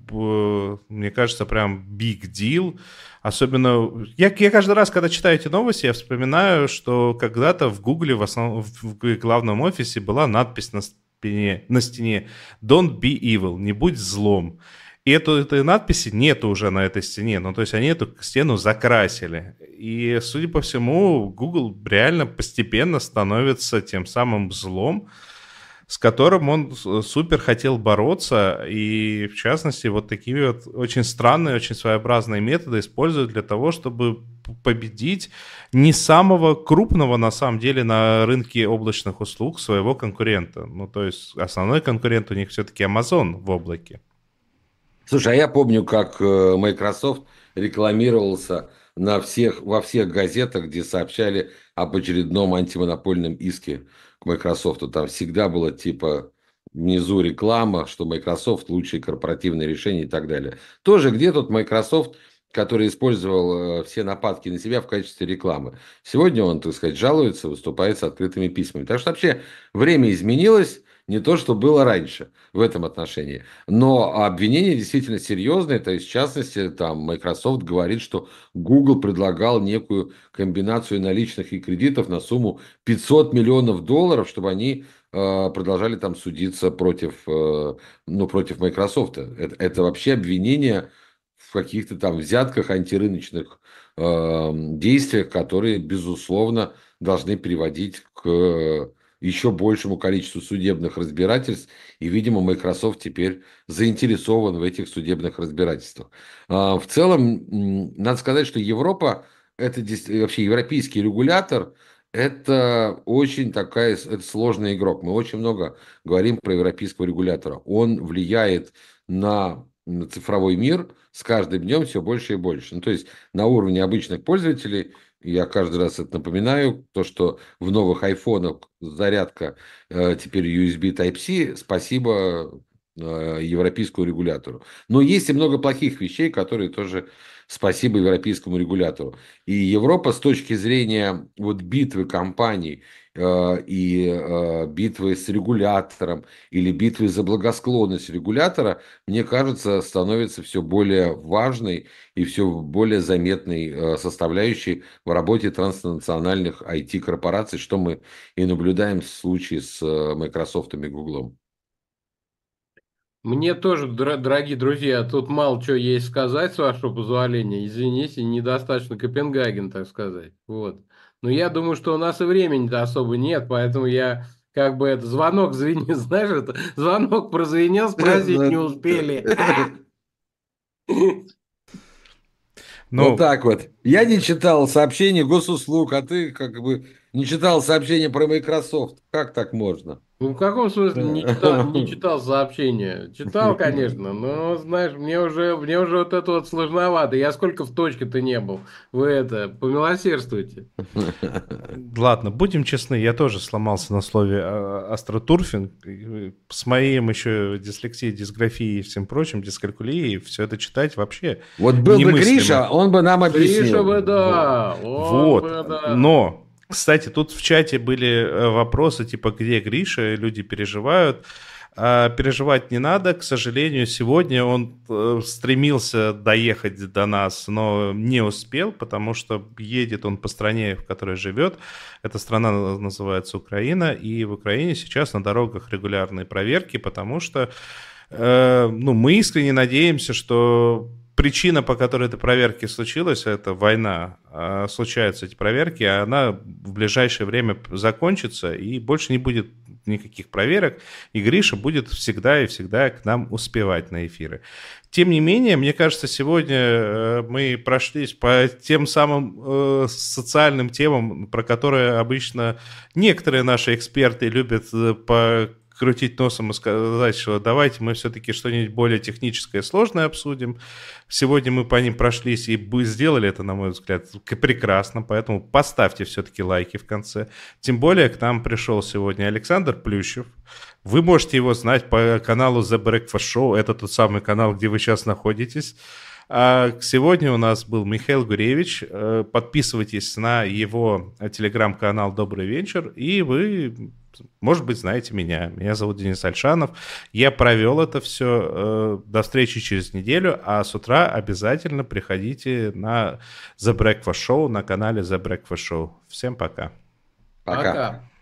б- мне кажется, прям big deal. Особенно, я, я каждый раз, когда читаю эти новости, я вспоминаю, что когда-то в Гугле, в основном, в главном офисе была надпись на спине, на стене «Don't be evil», «Не будь злом». И эту, этой надписи нету уже на этой стене, ну то есть они эту стену закрасили. И, судя по всему, Google реально постепенно становится тем самым злом, с которым он супер хотел бороться, и в частности вот такие вот очень странные, очень своеобразные методы используют для того, чтобы победить не самого крупного на самом деле на рынке облачных услуг своего конкурента. Ну то есть основной конкурент у них все-таки Amazon в облаке. Слушай, а я помню, как э, Microsoft рекламировался на всех, во всех газетах, где сообщали об очередном антимонопольном иске к Microsoft. Там всегда было типа внизу реклама, что Microsoft лучшие корпоративные решения и так далее. Тоже где тут Microsoft, который использовал э, все нападки на себя в качестве рекламы. Сегодня он, так сказать, жалуется, выступает с открытыми письмами. Так что вообще время изменилось, не то, что было раньше в этом отношении. Но обвинения действительно серьезные. То есть, в частности, там Microsoft говорит, что Google предлагал некую комбинацию наличных и кредитов на сумму пятьсот миллионов долларов, чтобы они э, продолжали там судиться против, э, ну, против Microsoft. Это, это вообще обвинение в каких-то там взятках, антирыночных э, действиях, которые, безусловно, должны приводить к еще большему количеству судебных разбирательств, и, видимо, Microsoft теперь заинтересован в этих судебных разбирательствах. А, В целом, м, надо сказать, что Европа, это дес- вообще европейский регулятор, это очень такая, с- это сложный игрок. Мы очень много говорим про европейского регулятора. Он влияет на на цифровой мир с каждым днем все больше и больше. Ну, то есть на уровне обычных пользователей Я каждый раз это напоминаю, то, что в новых айфонах зарядка э, теперь ю эс би Type-C, спасибо э, европейскому регулятору. Но есть и много плохих вещей, которые тоже спасибо европейскому регулятору. И Европа с точки зрения вот битвы компаний э, и э, битвы с регулятором или битвы за благосклонность регулятора, мне кажется, становится все более важной и все более заметной э, составляющей в работе транснациональных ай ти-корпораций, что мы и наблюдаем в случае с э, Microsoft и Google. Мне тоже, дор- дорогие друзья, тут мало чего есть сказать, с вашего позволения. Извините, недостаточно Копенгаген, так сказать. Вот. Но я думаю, что у нас и времени-то особо нет, поэтому я как бы это звонок звенел, знаешь, это звонок прозвенел, спросить не успели. Вот Ну, так вот. Я не читал сообщения госуслуг, а ты как бы не читал сообщения про Microsoft. Как так можно? Ну, в каком смысле не читал, не читал сообщения? Читал, конечно, но, знаешь, мне уже, мне уже вот это вот сложновато. Я сколько в точке-то не был. Вы это, помилосердствуйте. ладно, будем честны, я тоже сломался на слове а, астротурфинг. И с моим еще дислексией, дисграфией и всем прочим, дискалькулией, все это читать вообще Вот был бы немыслимо. Гриша, он бы нам объяснил. Гриша бы, да. он Вот, бы, да. но, кстати, тут в чате были э, вопросы, типа, где Гриша, люди переживают. А переживать не надо, к сожалению, сегодня он э, стремился доехать до нас, но не успел, потому что едет он по стране, в которой живет. Эта страна называется Украина, и в Украине сейчас на дорогах регулярные проверки, потому что э, ну, мы искренне надеемся, что причина, по которой эта проверка случилась, это война. А случаются эти проверки, а она в ближайшее время закончится, и больше не будет никаких проверок, и Гриша будет всегда и всегда к нам успевать на эфиры. Тем не менее, мне кажется, сегодня мы прошлись по тем самым э, социальным темам, про которые обычно некоторые наши эксперты любят по крутить носом и сказать, что давайте мы все-таки что-нибудь более техническое и сложное обсудим. Сегодня мы по ним прошлись и сделали это, на мой взгляд, прекрасно, поэтому поставьте все-таки лайки в конце. Тем более к нам пришел сегодня Александр Плющев. Вы можете его знать по каналу The Breakfast Show, это тот самый канал, где вы сейчас находитесь. А сегодня у нас был Михаил Гуревич. Подписывайтесь на его телеграм-канал «Добрый вечер», и вы, может быть, знаете меня. Меня зовут Денис Альшанов. Я провел это все. До встречи через неделю, а с утра обязательно приходите на The Breakfast Show, на канале The Breakfast Show. Всем пока. Пока. Пока.